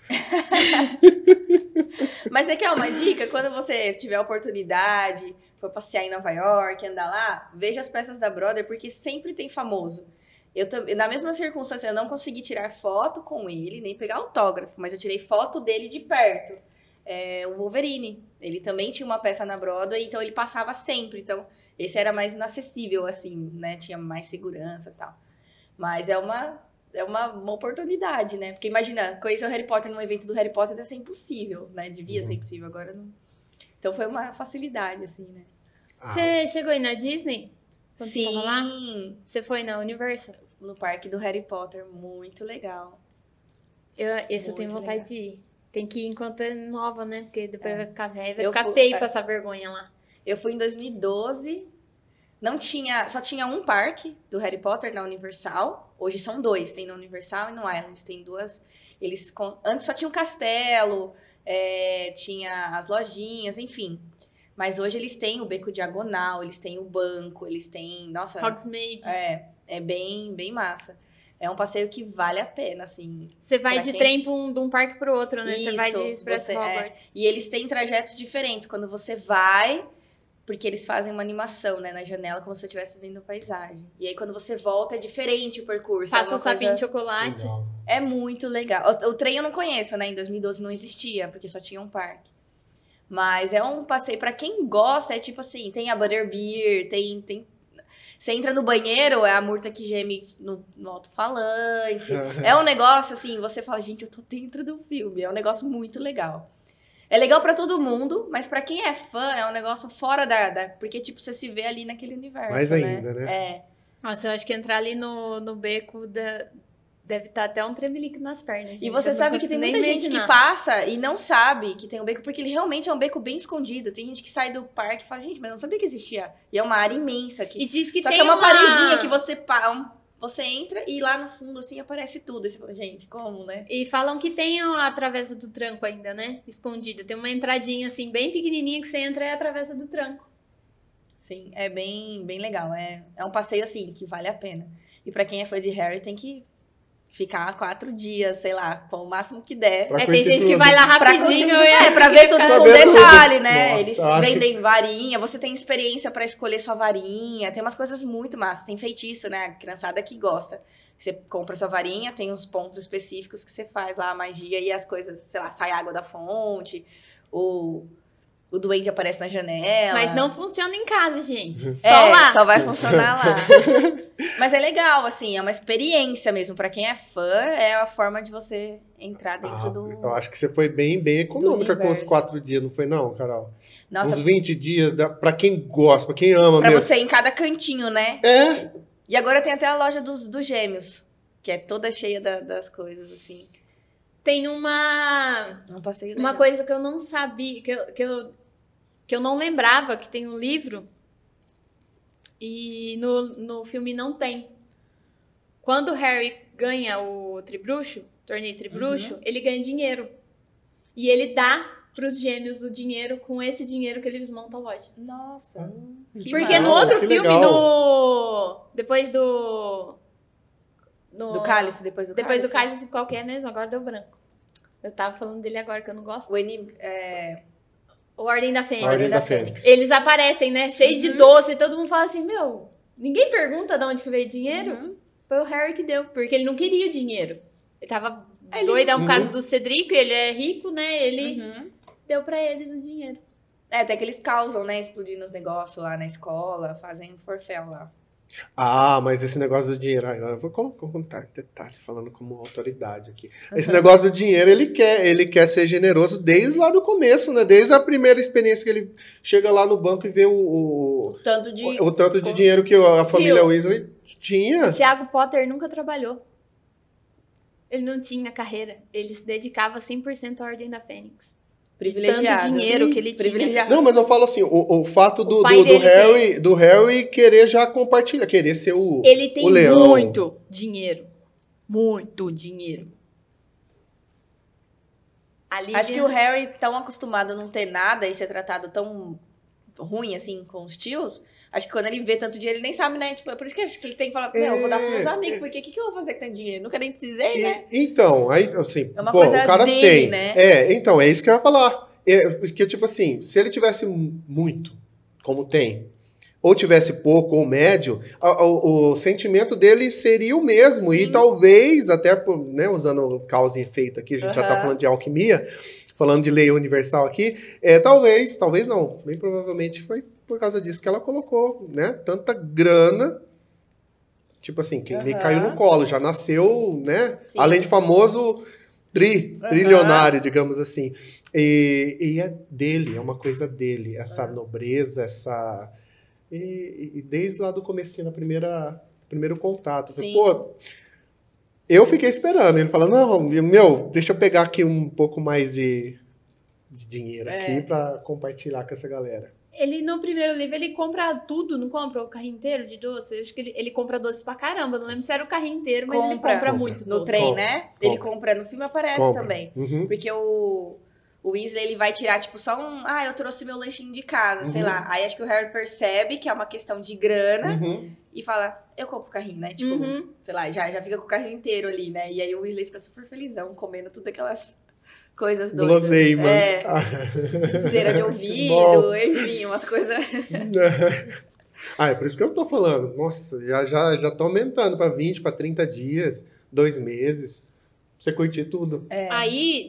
Mas você quer uma dica? Quando você tiver a oportunidade, for passear em Nova York, andar lá, veja as peças da Broadway, porque sempre tem famoso. Na mesma circunstância, eu não consegui tirar foto com ele, nem pegar autógrafo, mas eu tirei foto dele de perto. O Wolverine, ele também tinha uma peça na Broadway, então ele passava sempre. Então, esse era mais inacessível, assim, né? Tinha mais segurança e tal. Mas é uma oportunidade, né? Porque imagina, conhecer o Harry Potter num evento do Harry Potter deve ser impossível, né? Devia ser impossível, agora não. Então foi uma facilidade, assim, né? Você chegou aí na Disney? Quando Sim. Você tava lá? Você foi na Universal? No parque do Harry Potter, muito legal. Esse eu tenho vontade de ir. Tem que ir enquanto é nova, né? Porque depois vai ficar velho, vai Eu ficar fui- feio passar vergonha lá. Eu fui em 2012, só tinha um parque do Harry Potter na Universal. Hoje são 2, tem na Universal e no Island. Tem 2. Antes só tinha um castelo, tinha as lojinhas, enfim. Mas hoje eles têm o Beco Diagonal, eles têm o banco, eles têm... Nossa, Hogsmeade. é bem, bem massa. É um passeio que vale a pena, assim. Você vai Pra de quem- trem de um parque pro outro, né? Você vai de Isso, Express Hogwarts. E eles têm trajetos diferentes. Quando você vai, porque eles fazem uma animação, né, na janela, como se você estivesse vendo a paisagem. E aí, quando você volta, é diferente o percurso. Passa é o uma sapinho de coisa... chocolate. Legal. É muito legal. O trem eu não conheço, né? Em 2012 não existia, porque só tinha um parque. Mas é um passeio, pra quem gosta, é tipo assim, tem a Butterbeer, tem... Você entra no banheiro, é a Murta que geme no alto-falante. É um negócio assim, você fala, gente, eu tô dentro do filme. É um negócio muito legal. É legal pra todo mundo, mas pra quem é fã, é um negócio fora porque, tipo, você se vê ali naquele universo, Mais né? ainda, né? Nossa, eu acho que entrar ali no beco deve estar até um tremelique nas pernas. Gente. E você Eu não sabe que consigo tem nem muita gente imaginar. que passa e não sabe que tem um beco, porque ele realmente é um beco bem escondido. Tem gente que sai do parque e fala, gente, mas eu não sabia que existia. E é uma área imensa aqui. E diz que Só tem que é uma paredinha que você entra e lá no fundo, assim, aparece tudo. E você fala, gente, como, né? E falam que tem a travessa do tranco ainda, né? Escondida. Tem uma entradinha, assim, bem pequenininha que você entra e é a travessa do tranco. Sim, é bem, bem legal. É um passeio, assim, que vale a pena. E pra quem é fã de Harry, tem que ficar 4 dias, sei lá, com o máximo que der. Pra Tem curtir gente que tudo. vai lá Pra rapidinho conseguir- e pra ver tudo com Saber tudo. detalhe, né? Nossa, Eles acho vendem varinha, você tem experiência pra escolher sua varinha, tem umas coisas muito massas, tem feitiço, né? A criançada que gosta. Você compra sua varinha, tem uns pontos específicos que você faz lá a magia e as coisas, sei lá, sai água da fonte, ou o duende aparece na janela. Mas não funciona em casa, gente. Só É, lá. só vai funcionar lá. Mas é legal, assim, é uma experiência mesmo. Pra quem é fã, é a forma de você entrar dentro do... Eu acho que você foi bem econômica com os universo. 4 dias, não foi não, Carol? Nossa, Uns 20 dias, pra quem gosta, pra quem ama pra mesmo. você ir em cada cantinho, né? É, E agora tem até a loja dos gêmeos, que é toda cheia das coisas, assim. Tem uma É um passeio Uma legal. coisa que eu não sabia, que eu não lembrava que tem um livro e no filme não tem. Quando o Harry ganha o torneio Tribruxo, ele ganha dinheiro. E ele dá pros gêmeos o dinheiro, com esse dinheiro que eles montam a loja. Nossa. Que Porque no massa. outro que filme, legal. depois do... Do cálice, depois do Depois cálice. do cálice qualquer mesmo, agora deu branco. Eu tava falando dele agora, que eu não gosto. O Enigma, O Ordem da Fênix. Ordem da da Fênix. Eles aparecem, né? Cheio de doce, e todo mundo fala assim, meu, ninguém pergunta de onde que veio o dinheiro. Uhum. Foi o Harry que deu, porque ele não queria o dinheiro. Ele tava Ele- doidão por Uhum. causa do Cedric, ele é rico, né? Ele Uhum. deu pra eles o dinheiro. É, até que eles causam, né? Explodindo os negócios lá na escola, fazem forféu lá. Ah, mas esse negócio do dinheiro, agora eu vou contar em detalhe, falando como autoridade aqui. Esse negócio do dinheiro, ele quer ser generoso desde lá do começo, né? Desde a primeira experiência que ele chega lá no banco e vê o Tanto de... tanto de dinheiro que a família Weasley tinha. Tiago Potter nunca trabalhou. Ele não tinha carreira. Ele se dedicava 100% à Ordem da Fênix. privilegiado. Tanto dinheiro Sim, que ele tinha. privilegiado. Não, mas eu falo assim, o fato do pai dele do Harry querer já compartilhar, querer ser o Ele tem o leão. muito dinheiro. Muito dinheiro. A Lívia- Acho que o Harry, tão acostumado a não ter nada e ser tratado tão ruim, assim, com os tios, acho que quando ele vê tanto dinheiro, ele nem sabe, né? Tipo, é por isso que acho que ele tem que falar, eu vou dar pros meus amigos, porque o que eu vou fazer com tanto dinheiro? Nunca nem precisei, né? Então, aí, assim, É uma pô, coisa o cara dele, tem. né? Então, é isso que eu ia falar. Porque, tipo assim, se ele tivesse muito, como tem, ou tivesse pouco ou médio, o sentimento dele seria o mesmo. Sim. E talvez, até né, usando causa e efeito aqui, a gente já tá Aham. falando de alquimia, falando de lei universal aqui, talvez não, bem provavelmente foi por causa disso que ela colocou, né, tanta grana, tipo assim, que me Aham. caiu no colo, já nasceu, né, Sim. além de famoso trilionário, digamos assim, e é dele, é uma coisa dele, essa nobreza, essa... E desde lá do comecinho, primeiro contato, Sim. pô, eu fiquei esperando, ele falando, não, meu, deixa eu pegar aqui um pouco mais de dinheiro aqui pra compartilhar com essa galera. Ele, no primeiro livro, ele compra tudo, não compra o carrinho inteiro de doce? Eu acho que ele compra doce pra caramba. Não lembro se era o carrinho inteiro, mas ele compra muito No doce. trem, Compra, né? compra. Ele compra, no filme aparece Compra. também. Uhum. Porque o Weasley, ele vai tirar, tipo, só eu trouxe meu lanchinho de casa, sei Uhum. lá. Aí acho que o Harry percebe que é uma questão de grana Uhum. e fala, eu compro o carrinho, né? Tipo, Uhum. sei lá, já fica com o carrinho inteiro ali, né? E aí o Weasley fica super felizão, comendo tudo aquelas coisas doidas. Guloseimas. Cera de Bom. ouvido, enfim, umas coisas... É por isso que eu tô falando. Nossa, já tô aumentando pra 20, pra 30 dias, 2 meses. Pra você curtir tudo. Aí,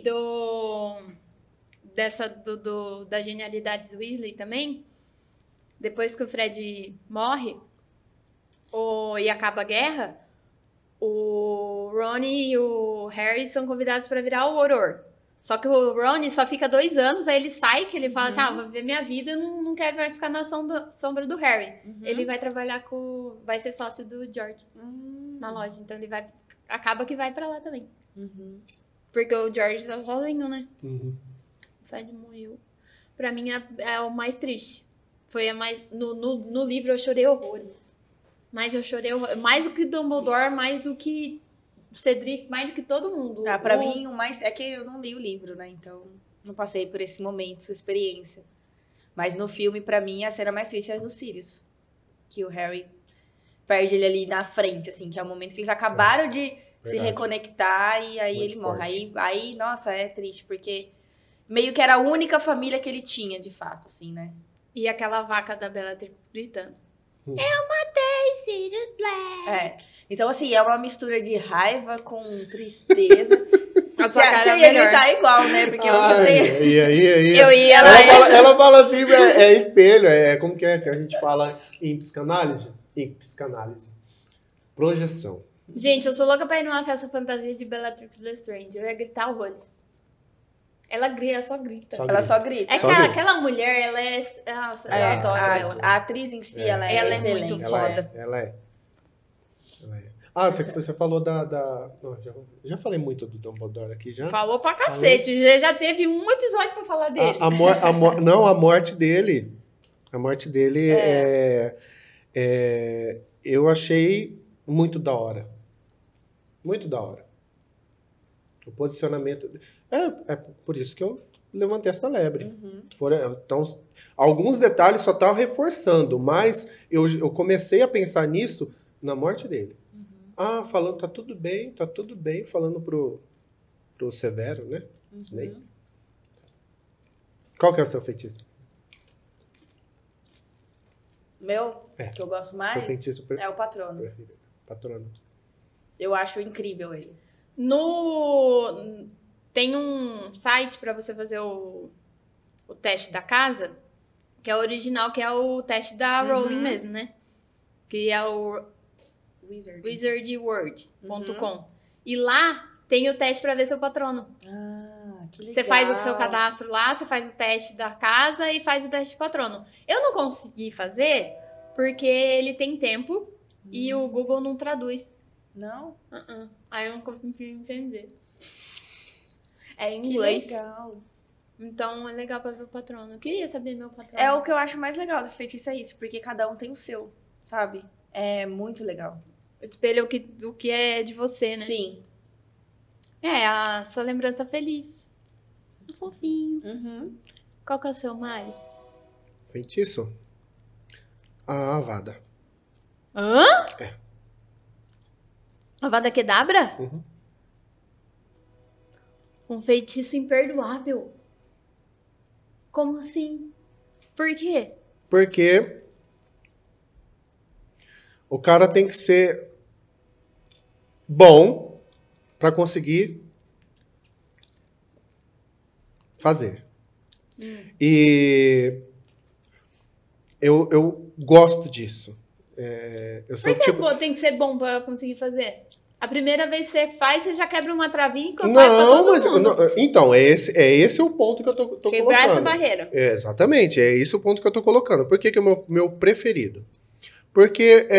da genialidade do Weasley também, depois que o Fred morre e acaba a guerra, o Ron e o Harry são convidados para virar o Auror. Só que o Ron só fica 2 anos, aí ele sai, que ele fala assim, vou viver minha vida, não quero, vai ficar na sombra do Harry. Ele vai trabalhar vai ser sócio do George na loja, então ele acaba que vai pra lá também. Porque o George tá sozinho, né? Uhum. O Fred morreu. Pra mim é o mais triste. Foi a mais. No livro eu chorei horrores. Mas eu chorei mais do que o Dumbledore, mais do que o Cedric, mais do que todo mundo. Pra mim, o mais... É que eu não li o livro, né? Então, não passei por esse momento, essa experiência. Mas no filme, pra mim, a cena mais triste é a do Sirius. Que o Harry perde ele ali na frente, assim. Que é o momento que eles acabaram de se Verdade. reconectar e aí Muito ele morre. forte. Aí, nossa, é triste, porque meio que era a única família que ele tinha, de fato, assim, né? E aquela vaca da Bellatrix gritando. Hum. Eu matei Sirius Black. É. Então, assim, é uma mistura de raiva com tristeza. A Você tua cara ia melhor. gritar igual, né? Porque Ai, você tem... e aí, Eu ia ela, lá. ela fala assim, é espelho, como que é que a gente fala em psicanálise? Em psicanálise. Projeção. Gente, eu sou louca pra ir numa festa fantasia de Bellatrix Lestrange. Eu ia gritar horrores. Ela só grita. Só Ela só grita. É Só que grita. aquela mulher, ela é... Nossa, eu É, adoro ela. a atriz em si, ela é Ela é excelente. muito Ela foda. Ela é. Ah, você falou Não, já falei muito do Dumbledore aqui já. Falou pra cacete. Já teve um episódio pra falar dele. Não, a morte dele. A morte dele eu achei muito da hora. Muito da hora. O posicionamento. É por isso que eu levantei essa lebre. Uhum. Então, alguns detalhes só estavam reforçando, mas eu comecei a pensar nisso na morte dele. Falando, tá tudo bem, falando pro Severo, né? Snape. Qual que é o seu feitiço? Meu, É. que eu gosto Seu mais, feitiço é o patrono. preferido. Patrono. Eu acho incrível ele. Tem um site pra você fazer o teste da casa, que é o original, que é o teste da Rowling mesmo, né? Que é o wizardworld.com. E lá tem o teste pra ver seu patrono. Que legal. Você faz o seu cadastro lá, você faz o teste da casa e faz o teste de patrono. Eu não consegui fazer porque ele tem tempo e o Google não traduz. Não? Aí eu não consegui entender. É em Que inglês. legal. Então é legal pra ver o patrono. Eu queria saber meu patrono. É o que eu acho mais legal desse feitiço, é isso. Porque cada um tem o seu, sabe? É muito legal. Espelha o que é de você, né? Sim. É, a sua lembrança feliz. Fofinho. Uhum. Qual que é o seu, Mari? Feitiço? A Avada. Hã? É. Avada Kedavra? Uhum. Um feitiço imperdoável. Como assim? Por quê? Porque o cara tem que ser bom para conseguir fazer. E eu gosto disso. Eu sou Por que tipo... tem que ser bom pra conseguir fazer? A primeira vez que você faz, você já quebra uma travinha e vai pra Não, todo mas mundo. então, esse é o ponto que eu tô Quebrar colocando. essa barreira. Exatamente, é esse o ponto que eu tô colocando. Por que é o meu preferido? Porque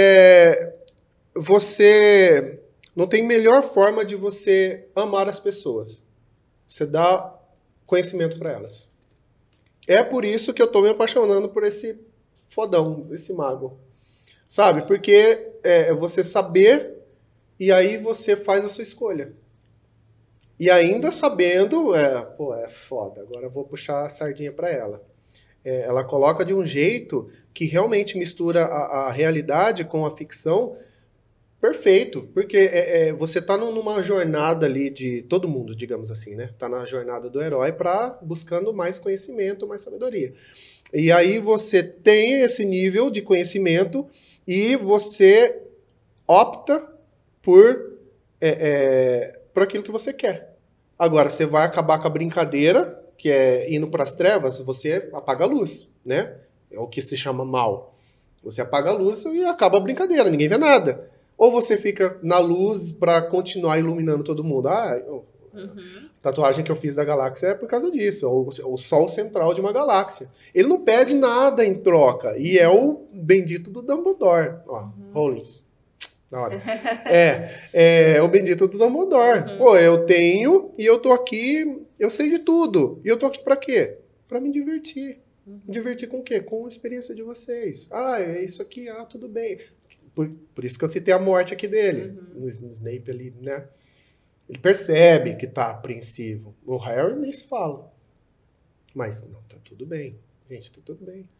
você não tem melhor forma de você amar as pessoas. Você dá conhecimento para elas. É por isso que eu tô me apaixonando por esse fodão, esse mago. Sabe? Porque é você saber e aí você faz a sua escolha. E ainda sabendo, é foda, agora eu vou puxar a sardinha para ela. Ela coloca de um jeito que realmente mistura a realidade com a ficção perfeito, porque você tá numa jornada ali de todo mundo, digamos assim, né? Tá na jornada do herói buscando mais conhecimento, mais sabedoria. E aí você tem esse nível de conhecimento e você opta por aquilo que você quer. Agora, você vai acabar com a brincadeira, que é indo para as trevas, você apaga a luz, né? É o que se chama mal. Você apaga a luz e acaba a brincadeira, ninguém vê nada. Ou você fica na luz para continuar iluminando todo mundo. A tatuagem que eu fiz da galáxia é por causa disso. O sol central de uma galáxia. Ele não pede nada em troca. E é o bendito do Dumbledore. Ó, Rollins. Da hora. É o bendito do Dumbledore. Pô, eu tenho e eu tô aqui, eu sei de tudo. E eu tô aqui pra quê? Pra me divertir. Me divertir com o quê? Com a experiência de vocês. É isso aqui, tudo bem. Por isso que eu citei a morte aqui dele. No Snape ali, né? Ele percebe que tá apreensivo. O Harry nem se fala. Mas, não, tá tudo bem. Gente, tá tudo bem.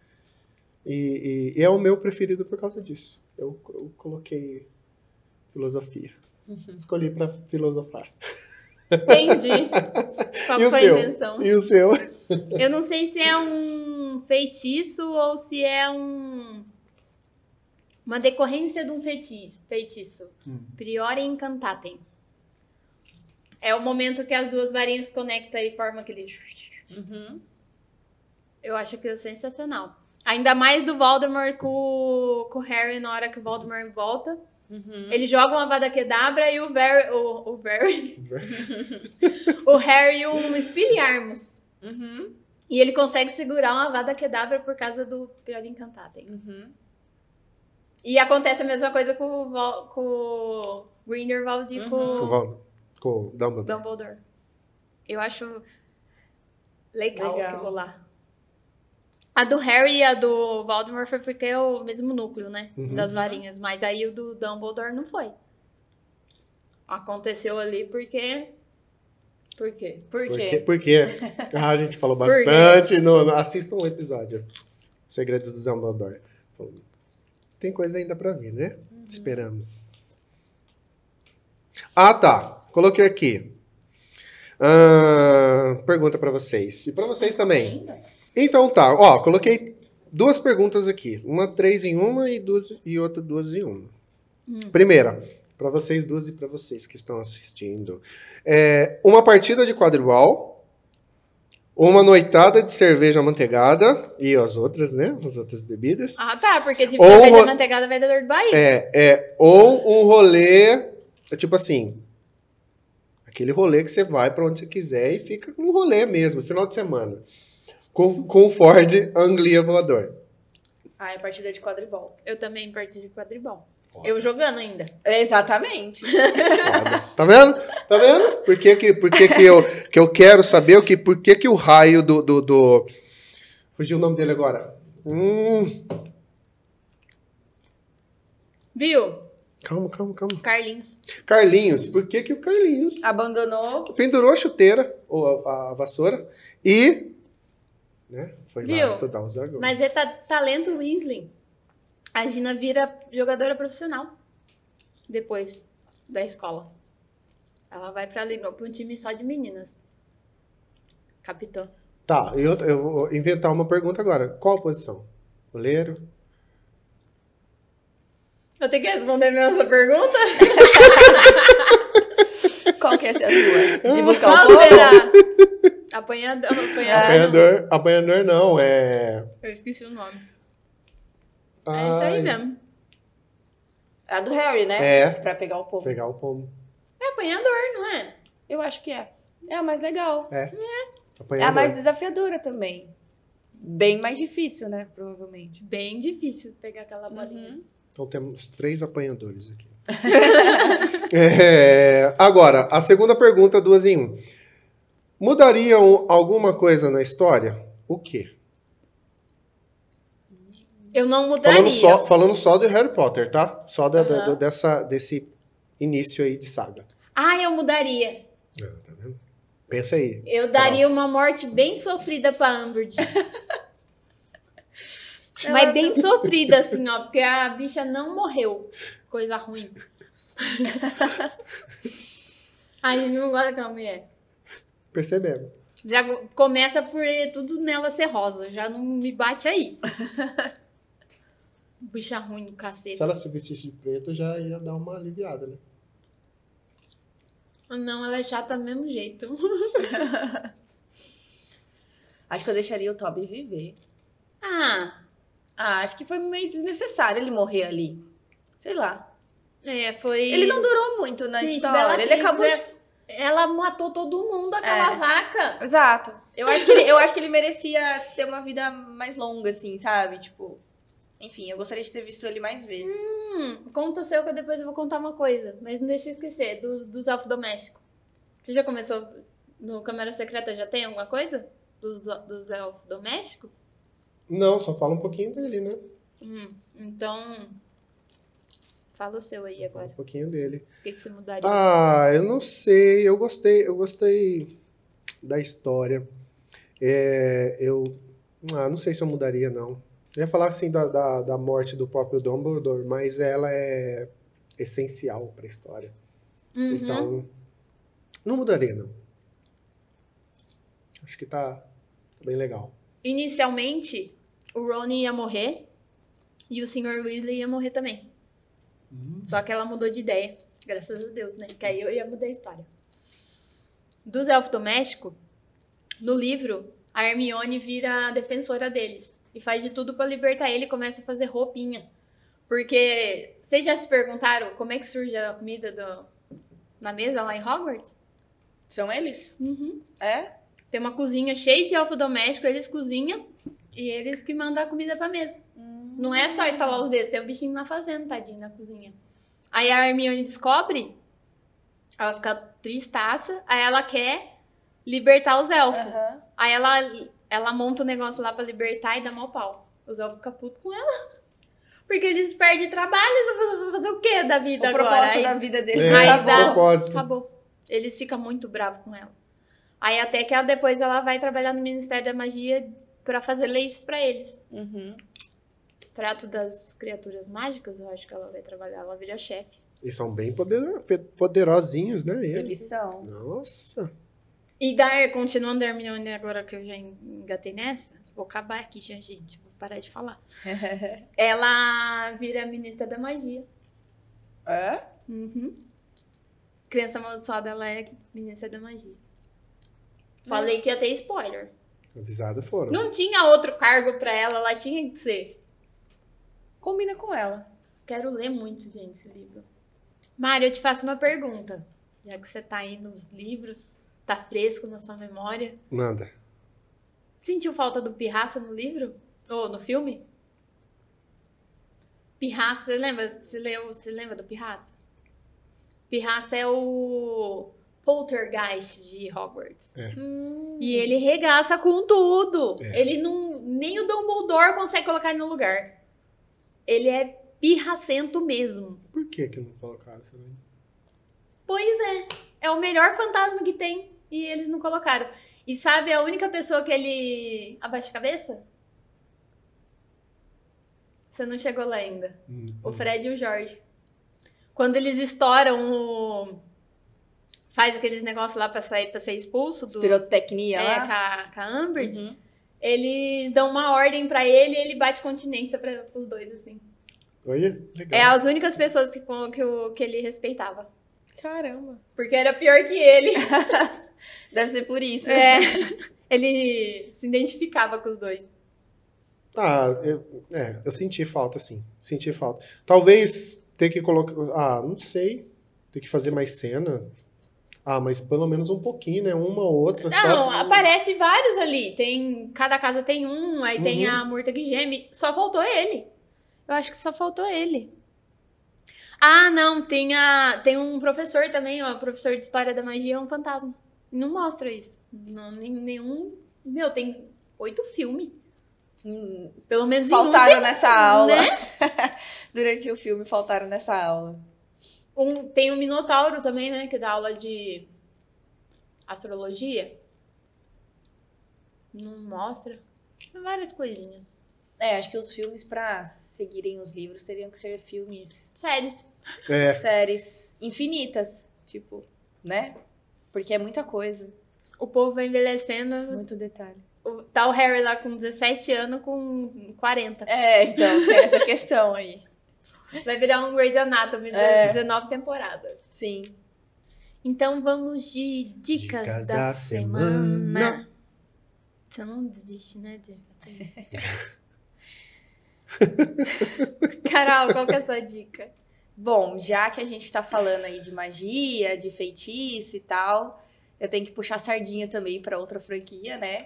E é o meu preferido por causa disso. Eu coloquei filosofia. Escolhi pra filosofar. Entendi. Qual E o foi seu? a intenção? E o seu? Eu não sei se é um feitiço ou se é uma decorrência de um feitiço. Priori incantatem. É o momento que as duas varinhas se conectam e formam aquele... Uhum. Eu acho aquilo sensacional. Ainda mais do Voldemort com o Harry na hora que o Voldemort volta. Uhum. Ele joga uma Avada Kedavra e o Harry um Expelliarmus. Uhum. E ele consegue segurar uma Avada Kedavra por causa do Priori Incantatem. Uhum. E acontece a mesma coisa com o Grindelwald e com Com o Dumbledore. Dumbledore. Eu acho legal aquilo lá. A do Harry e a do Voldemort foi porque é o mesmo núcleo, né? Das varinhas. Mas aí o do Dumbledore não foi. Aconteceu ali porque... Por quê? Por quê? A gente falou bastante. Assista um episódio. Segredos do Dumbledore. Tem coisa ainda pra vir, né? Esperamos. Ah, tá. Coloquei aqui. Pergunta pra vocês. E pra vocês também. Então tá. Ó, coloquei 2 perguntas aqui. Uma 3 em uma e outra 2 em uma. Primeira, pra vocês duas e pra vocês que estão assistindo. Uma partida de quadribol, uma noitada de cerveja amanteigada e as outras, né? As outras bebidas. Ah, tá. Porque de cerveja amanteigada vai dar dor de barriga. Ou um rolê, tipo assim, aquele rolê que você vai pra onde você quiser e fica com um rolê mesmo, final de semana. Com o Ford Anglia voador. Ah, é partida de quadribol. Eu também partida de quadribol. Eu jogando ainda. Exatamente. Tá vendo? Tá vendo? Por que eu quero saber por que o raio do... Fugiu o nome dele agora. Viu? Calma. Carlinhos. Por que o Carlinhos Abandonou. pendurou a chuteira, ou a vassoura, e... né, foi lá estudar os dragões. Mas é talento Weasley. A Gina vira jogadora profissional depois da escola. Ela vai pra um time só de meninas. Capitã. Tá, eu vou inventar uma pergunta agora. Qual a posição? Goleiro? Eu tenho que responder mesmo essa pergunta? Qual que é a sua? De buscar Qual o povo? será? Apanhador. Apanhador não, Eu esqueci o nome. É isso aí mesmo. A do Harry, né? Pra pegar o povo. Pegar o povo. É apanhador, não é? Eu acho que é. É a mais legal. Apanhador. É a mais desafiadora também. Bem mais difícil, né? Provavelmente. Bem difícil pegar aquela bolinha. Então temos 3 apanhadores aqui. Agora, a segunda pergunta, 2 em 1. Mudariam alguma coisa na história? O quê? Eu não mudaria. Falando só do Harry Potter, tá? Só desse início aí de saga. Eu mudaria. Tá vendo? Pensa aí. Eu daria uma morte bem sofrida pra Umbridge. Mas bem sofrida, assim, ó. Porque a bicha não morreu. Coisa ruim. A gente não gosta daquela mulher. Percebemos. Já começa por tudo nela ser rosa. Já não me bate aí. Bicha ruim do cacete. Se ela se vestisse de preto, já ia dar uma aliviada, né? Não, ela é chata do mesmo jeito. Acho que eu deixaria o Toby viver. Ah, acho que foi meio desnecessário ele morrer ali. Sei lá. Foi... Ele não durou muito na história. Ele acabou Ela matou todo mundo, aquela vaca. Exato. Eu acho que ele merecia ter uma vida mais longa, assim, sabe? Tipo... Enfim, eu gostaria de ter visto ele mais vezes. Conta o seu que depois eu vou contar uma coisa. Mas não deixa eu esquecer, dos elfos domésticos. Você já começou no Câmara Secreta? Já tem alguma coisa? Dos elfos domésticos? Não, só fala um pouquinho dele, né? Então, fala o seu aí agora. Um pouquinho dele. O que você mudaria? Eu não sei. Eu gostei da história. Não sei se eu mudaria, não. Eu ia falar assim da morte do próprio Dumbledore, mas ela é essencial para a história. Uhum. Então, não mudaria, não. Acho que tá bem legal. Inicialmente, o Ron ia morrer e o Sr. Weasley ia morrer também. Só que ela mudou de ideia. Graças a Deus, né? Que aí eu ia mudar a história. Dos elfos domésticos, no livro, a Hermione vira a defensora deles. E faz de tudo pra libertar ele e começa a fazer roupinha. Porque vocês já se perguntaram como é que surge a comida na mesa lá em Hogwarts? São eles? Uhum. É? Tem uma cozinha cheia de elfo doméstico, eles cozinham e eles que mandam a comida pra mesa. Não é só estalar os dedos, tem o bichinho lá fazendo, tadinho, na cozinha. Aí a Hermione descobre, ela fica tristaça, aí ela quer libertar os elfos. Aham. Aí ela monta o negócio lá pra libertar e dá mal pau. Os elfos ficam putos com ela. Porque eles perdem trabalho, eles vão fazer o quê da vida O agora? propósito Aí, da vida deles É, não aí acabou. dá- propósito. acabou. Eles ficam muito bravos com ela. Aí até que depois ela vai trabalhar no Ministério da Magia pra fazer leis pra eles. Uhum. Trato das criaturas mágicas, eu acho que ela vai trabalhar, ela vira chefe. E são bem poderosinhos, né? Eles Eles. são. Nossa. E continuando a Hermione, agora que eu já engatei nessa, vou acabar aqui já, gente, vou parar de falar. Ela vira ministra da magia. É? Uhum. Criança amaldiçoada, ela é ministra da magia. Falei que ia ter spoiler. Avisada foram. Não tinha outro cargo pra ela tinha que ser. Combina com ela. Quero ler muito, gente, esse livro. Mário, eu te faço uma pergunta. Já que você tá aí nos livros, tá fresco na sua memória. Nada. Sentiu falta do Pirraça no livro? Ou no filme? Pirraça, você lembra? Você lembra do Pirraça? Pirraça é o poltergeist de Hogwarts. É. E ele regaça com tudo. É. Ele não... Nem o Dumbledore consegue colocar ele no lugar. Ele é pirracento mesmo. Por que não colocaram isso aí? Pois é. É o melhor fantasma que tem. E eles não colocaram. E sabe a única pessoa que ele abaixa a cabeça? Você não chegou lá ainda. O Fred e o Jorge. Quando eles estouram o... Faz aqueles negócios lá pra ser expulso do... Pirotecnia lá. com a Umbridge. Uhum. Eles dão uma ordem pra ele e ele bate continência pros dois, assim. Olha, legal. É as únicas pessoas que ele respeitava. Caramba. Porque era pior que ele. Deve ser por isso. É. Ele se identificava com os dois. Eu senti falta, sim. Senti falta. Talvez ter que colocar... não sei. Ter que fazer mais cena. Mas pelo menos um pouquinho, né? Uma ou outra. Não, só... aparece vários ali. Cada casa tem um, aí tem Uhum. a Murta que geme. Só faltou ele. Eu acho que só faltou ele. Ah, não, tem um professor também, ó, professor de História da Magia é um fantasma. Não mostra isso. Não, nenhum... Meu, tem 8 filmes. Pelo menos Faltaram nessa aula. né? Durante o filme, faltaram nessa aula. Tem o Minotauro também, né? Que dá aula de astrologia. Não mostra. Várias coisinhas. Acho que os filmes, pra seguirem os livros, teriam que ser filmes, Sérios. séries infinitas. Tipo, né? Porque é muita coisa. O povo vai envelhecendo. Muito detalhe. Tá o Harry lá com 17 anos, com 40. Então, tem essa questão aí. Vai virar um Grey's Anatomy de 19 temporadas. Sim. Então vamos de dicas da semana. Você não desiste, né, de fazer isso? Carol, qual que é a sua dica? Bom, já que a gente tá falando aí de magia, de feitiço e tal, eu tenho que puxar sardinha também pra outra franquia, né?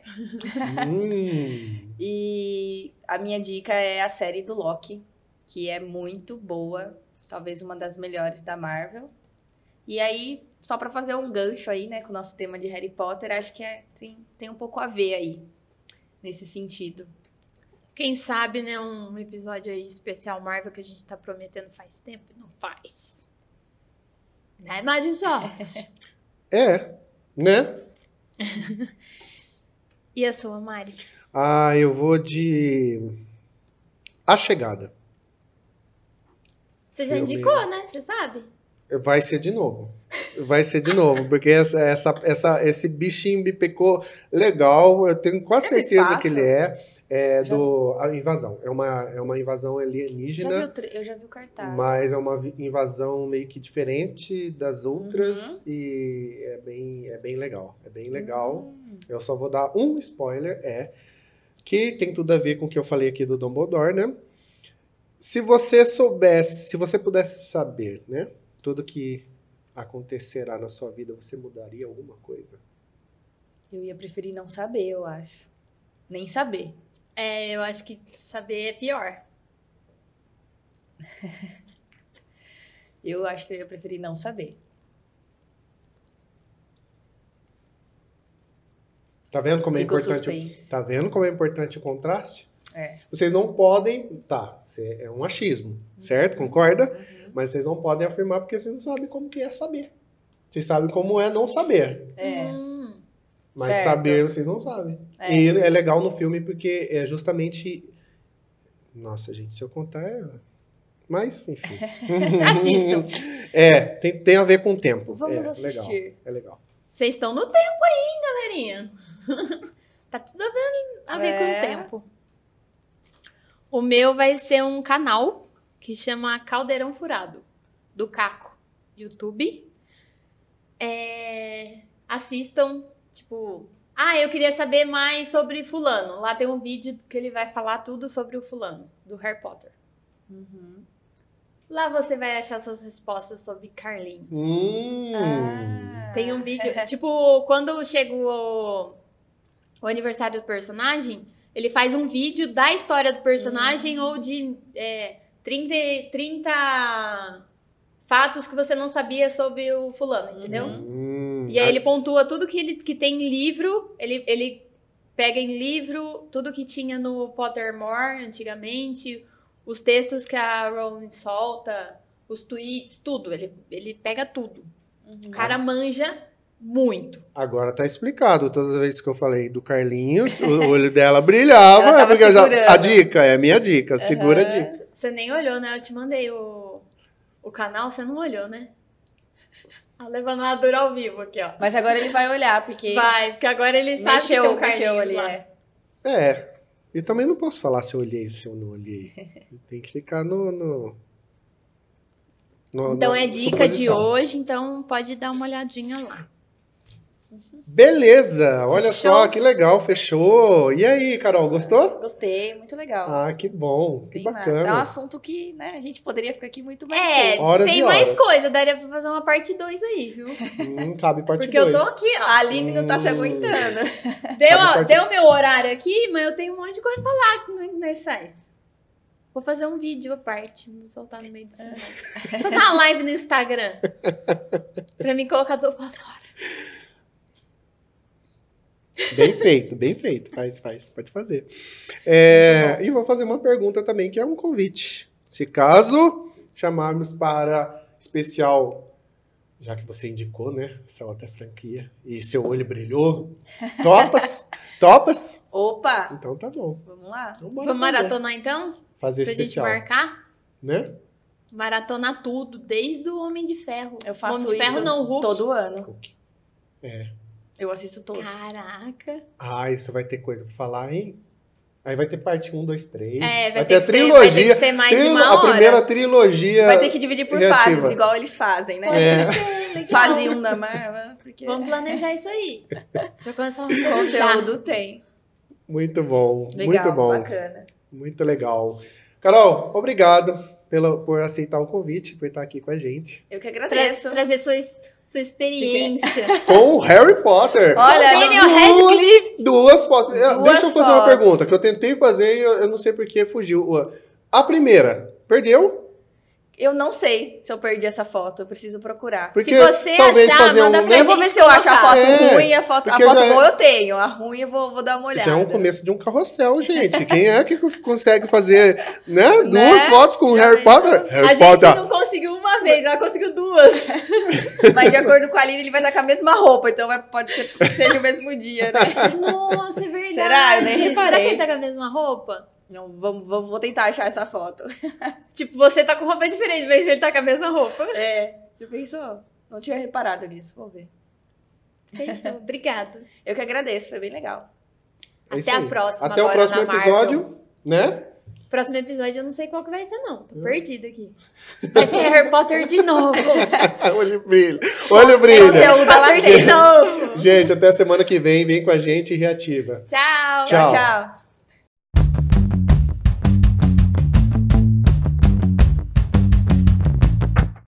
E a minha dica é a série do Loki, que é muito boa, talvez uma das melhores da Marvel. E aí, só pra fazer um gancho aí, né, com o nosso tema de Harry Potter, acho que tem um pouco a ver aí, nesse sentido. Quem sabe, né, um episódio aí especial Marvel que a gente tá prometendo faz tempo e não faz. Né, Mário Jorge? Né? E a sua, Mari? Eu vou de A Chegada. Você já Filme. indicou, né? Você sabe? Vai ser de novo. Vai ser de novo, porque esse bichinho me picou legal. Eu tenho quase certeza que ele a invasão. É uma invasão alienígena. Eu já vi o cartaz. Mas é uma invasão meio que diferente das outras e é bem legal. É bem legal. Eu só vou dar um spoiler, que tem tudo a ver com o que eu falei aqui do Dumbledore, né? Se você pudesse saber, né? Tudo que acontecerá na sua vida, você mudaria alguma coisa? Eu ia preferir não saber, eu acho. Nem saber. Eu acho que saber é pior. Eu acho que eu ia preferir não saber. Tá vendo como é Ficou importante? suspense. Tá vendo como é importante o contraste? É. Vocês não podem, é um achismo, certo? Concorda? Mas vocês não podem afirmar porque vocês não sabem como que é saber. Vocês sabem como é não saber. Mas certo. saber vocês não sabem. E é legal no filme porque é justamente... Nossa, gente, se eu contar Mas, enfim. Assistam. Tem a ver com o tempo. Vamos assistir. Legal, é legal. Vocês estão no tempo aí, galerinha. Tá tudo a ver com o tempo. O meu vai ser um canal que chama Caldeirão Furado, do Caco, YouTube. Assistam, tipo... eu queria saber mais sobre fulano. Lá tem um vídeo que ele vai falar tudo sobre o fulano, do Harry Potter. Lá você vai achar suas respostas sobre Carlinhos. Tem um vídeo... tipo, quando chega o aniversário do personagem, ele faz um vídeo da história do personagem ou de 30 fatos que você não sabia sobre o fulano, entendeu? E aí ele pontua tudo que tem em livro, ele pega em livro tudo que tinha no Pottermore antigamente, os textos que a Rowling solta, os tweets, tudo. Ele pega tudo. O cara manja muito. Agora tá explicado. Todas as vezes que eu falei do Carlinhos, o olho dela brilhava. Ela tava a dica, é a minha dica. Segura a dica. Você nem olhou, né? Eu te mandei o canal, você não olhou, né? Levando uma dura ao vivo aqui, ó. Mas agora ele vai olhar, porque... porque agora ele sabe que tem o Carlinhos ali, lá. E também não posso falar se eu olhei, se eu não olhei. Tem que ficar no então é dica de hoje, então pode dar uma olhadinha lá. Beleza, olha Fechou. só que legal, fechou. E aí, Carol, gostou? Gostei, muito legal. Que bom, que Bem bacana. massa. É um assunto que, né, a gente poderia ficar aqui muito mais tempo. Horas tem e mais horas. coisa, daria pra fazer uma parte 2 aí, viu? Cabe parte 2. Porque eu tô aqui, ó. A Aline não tá se aguentando. Deu meu horário aqui, mas eu tenho um monte de coisa pra falar que nós sais. Vou fazer um vídeo à parte, vou soltar no meio do semana. Vou fazer uma live no Instagram. Pra mim colocar tudo pra fora. Bem feito. Faz, pode fazer. E vou fazer uma pergunta também, que é um convite. Se caso chamarmos para especial, já que você indicou, né, essa outra franquia, e seu olho brilhou, topas? Topas? Opa! Então tá bom. Vamos lá. Vamos maratonar então? Fazer Pra especial. gente marcar? Né? Maratonar tudo, desde o Homem de Ferro. Eu faço Homem de Ferro isso não, Hulk. todo ano. Hulk. Eu assisto todos. Caraca. Isso vai ter coisa pra falar, hein? Aí vai ter parte 1, 2, 3. Vai ter a vai trilogia. ter que ser mais de uma A hora. primeira trilogia. Vai ter que dividir por criativa. fases, igual eles fazem, né? Legal. Fase 1 da Marvel, porque Vamos planejar isso aí. Já começar a planejar. conteúdo tem. Muito bom. Legal, muito bom. bacana. Muito legal. Carol, obrigado por aceitar o convite, por estar aqui com a gente. Eu que agradeço. Trazer sua experiência. Com o Harry Potter. Olha, Daniel Radcliffe. Duas fotos. Deixa eu fazer uma fotos. pergunta, que eu tentei fazer e eu não sei por que fugiu. A primeira, perdeu? Eu não sei se eu perdi essa foto, eu preciso procurar. Porque Se você talvez achar, fazer manda pra Eu vou ver gente se eu acho a foto colocar. ruim, a foto porque já boa eu tenho. A ruim eu vou dar uma olhada. Já é um começo de um carrossel, gente. Quem é que consegue fazer, né? Né? Duas fotos com o Já Harry pensou? Potter? Harry A Potter. gente não conseguiu uma vez, ela conseguiu duas. Mas de acordo com a Aline, ele vai estar com a mesma roupa, então pode ser que seja o mesmo dia, né? Nossa, é verdade. Será? Eu nem Será que reparei. ele tá com a mesma roupa? Não, vou tentar achar essa foto. Tipo, você tá com roupa diferente, mas ele tá com a mesma roupa. Já pensou? Não tinha reparado nisso, vou ver. Fechou. Obrigado. Eu que agradeço, foi bem legal. É isso Até a aí. próxima. Até o agora próximo na Marvel. episódio, né? Próximo episódio eu não sei qual que vai ser, não. Tô perdida aqui. Vai ser Harry Potter de novo. Olha o brilho. Olha o brilho. Conteúdo da Potter de lateira. novo. Gente, até a semana que vem. Vem com a gente e reativa. Tchau. Tchau. Tchau.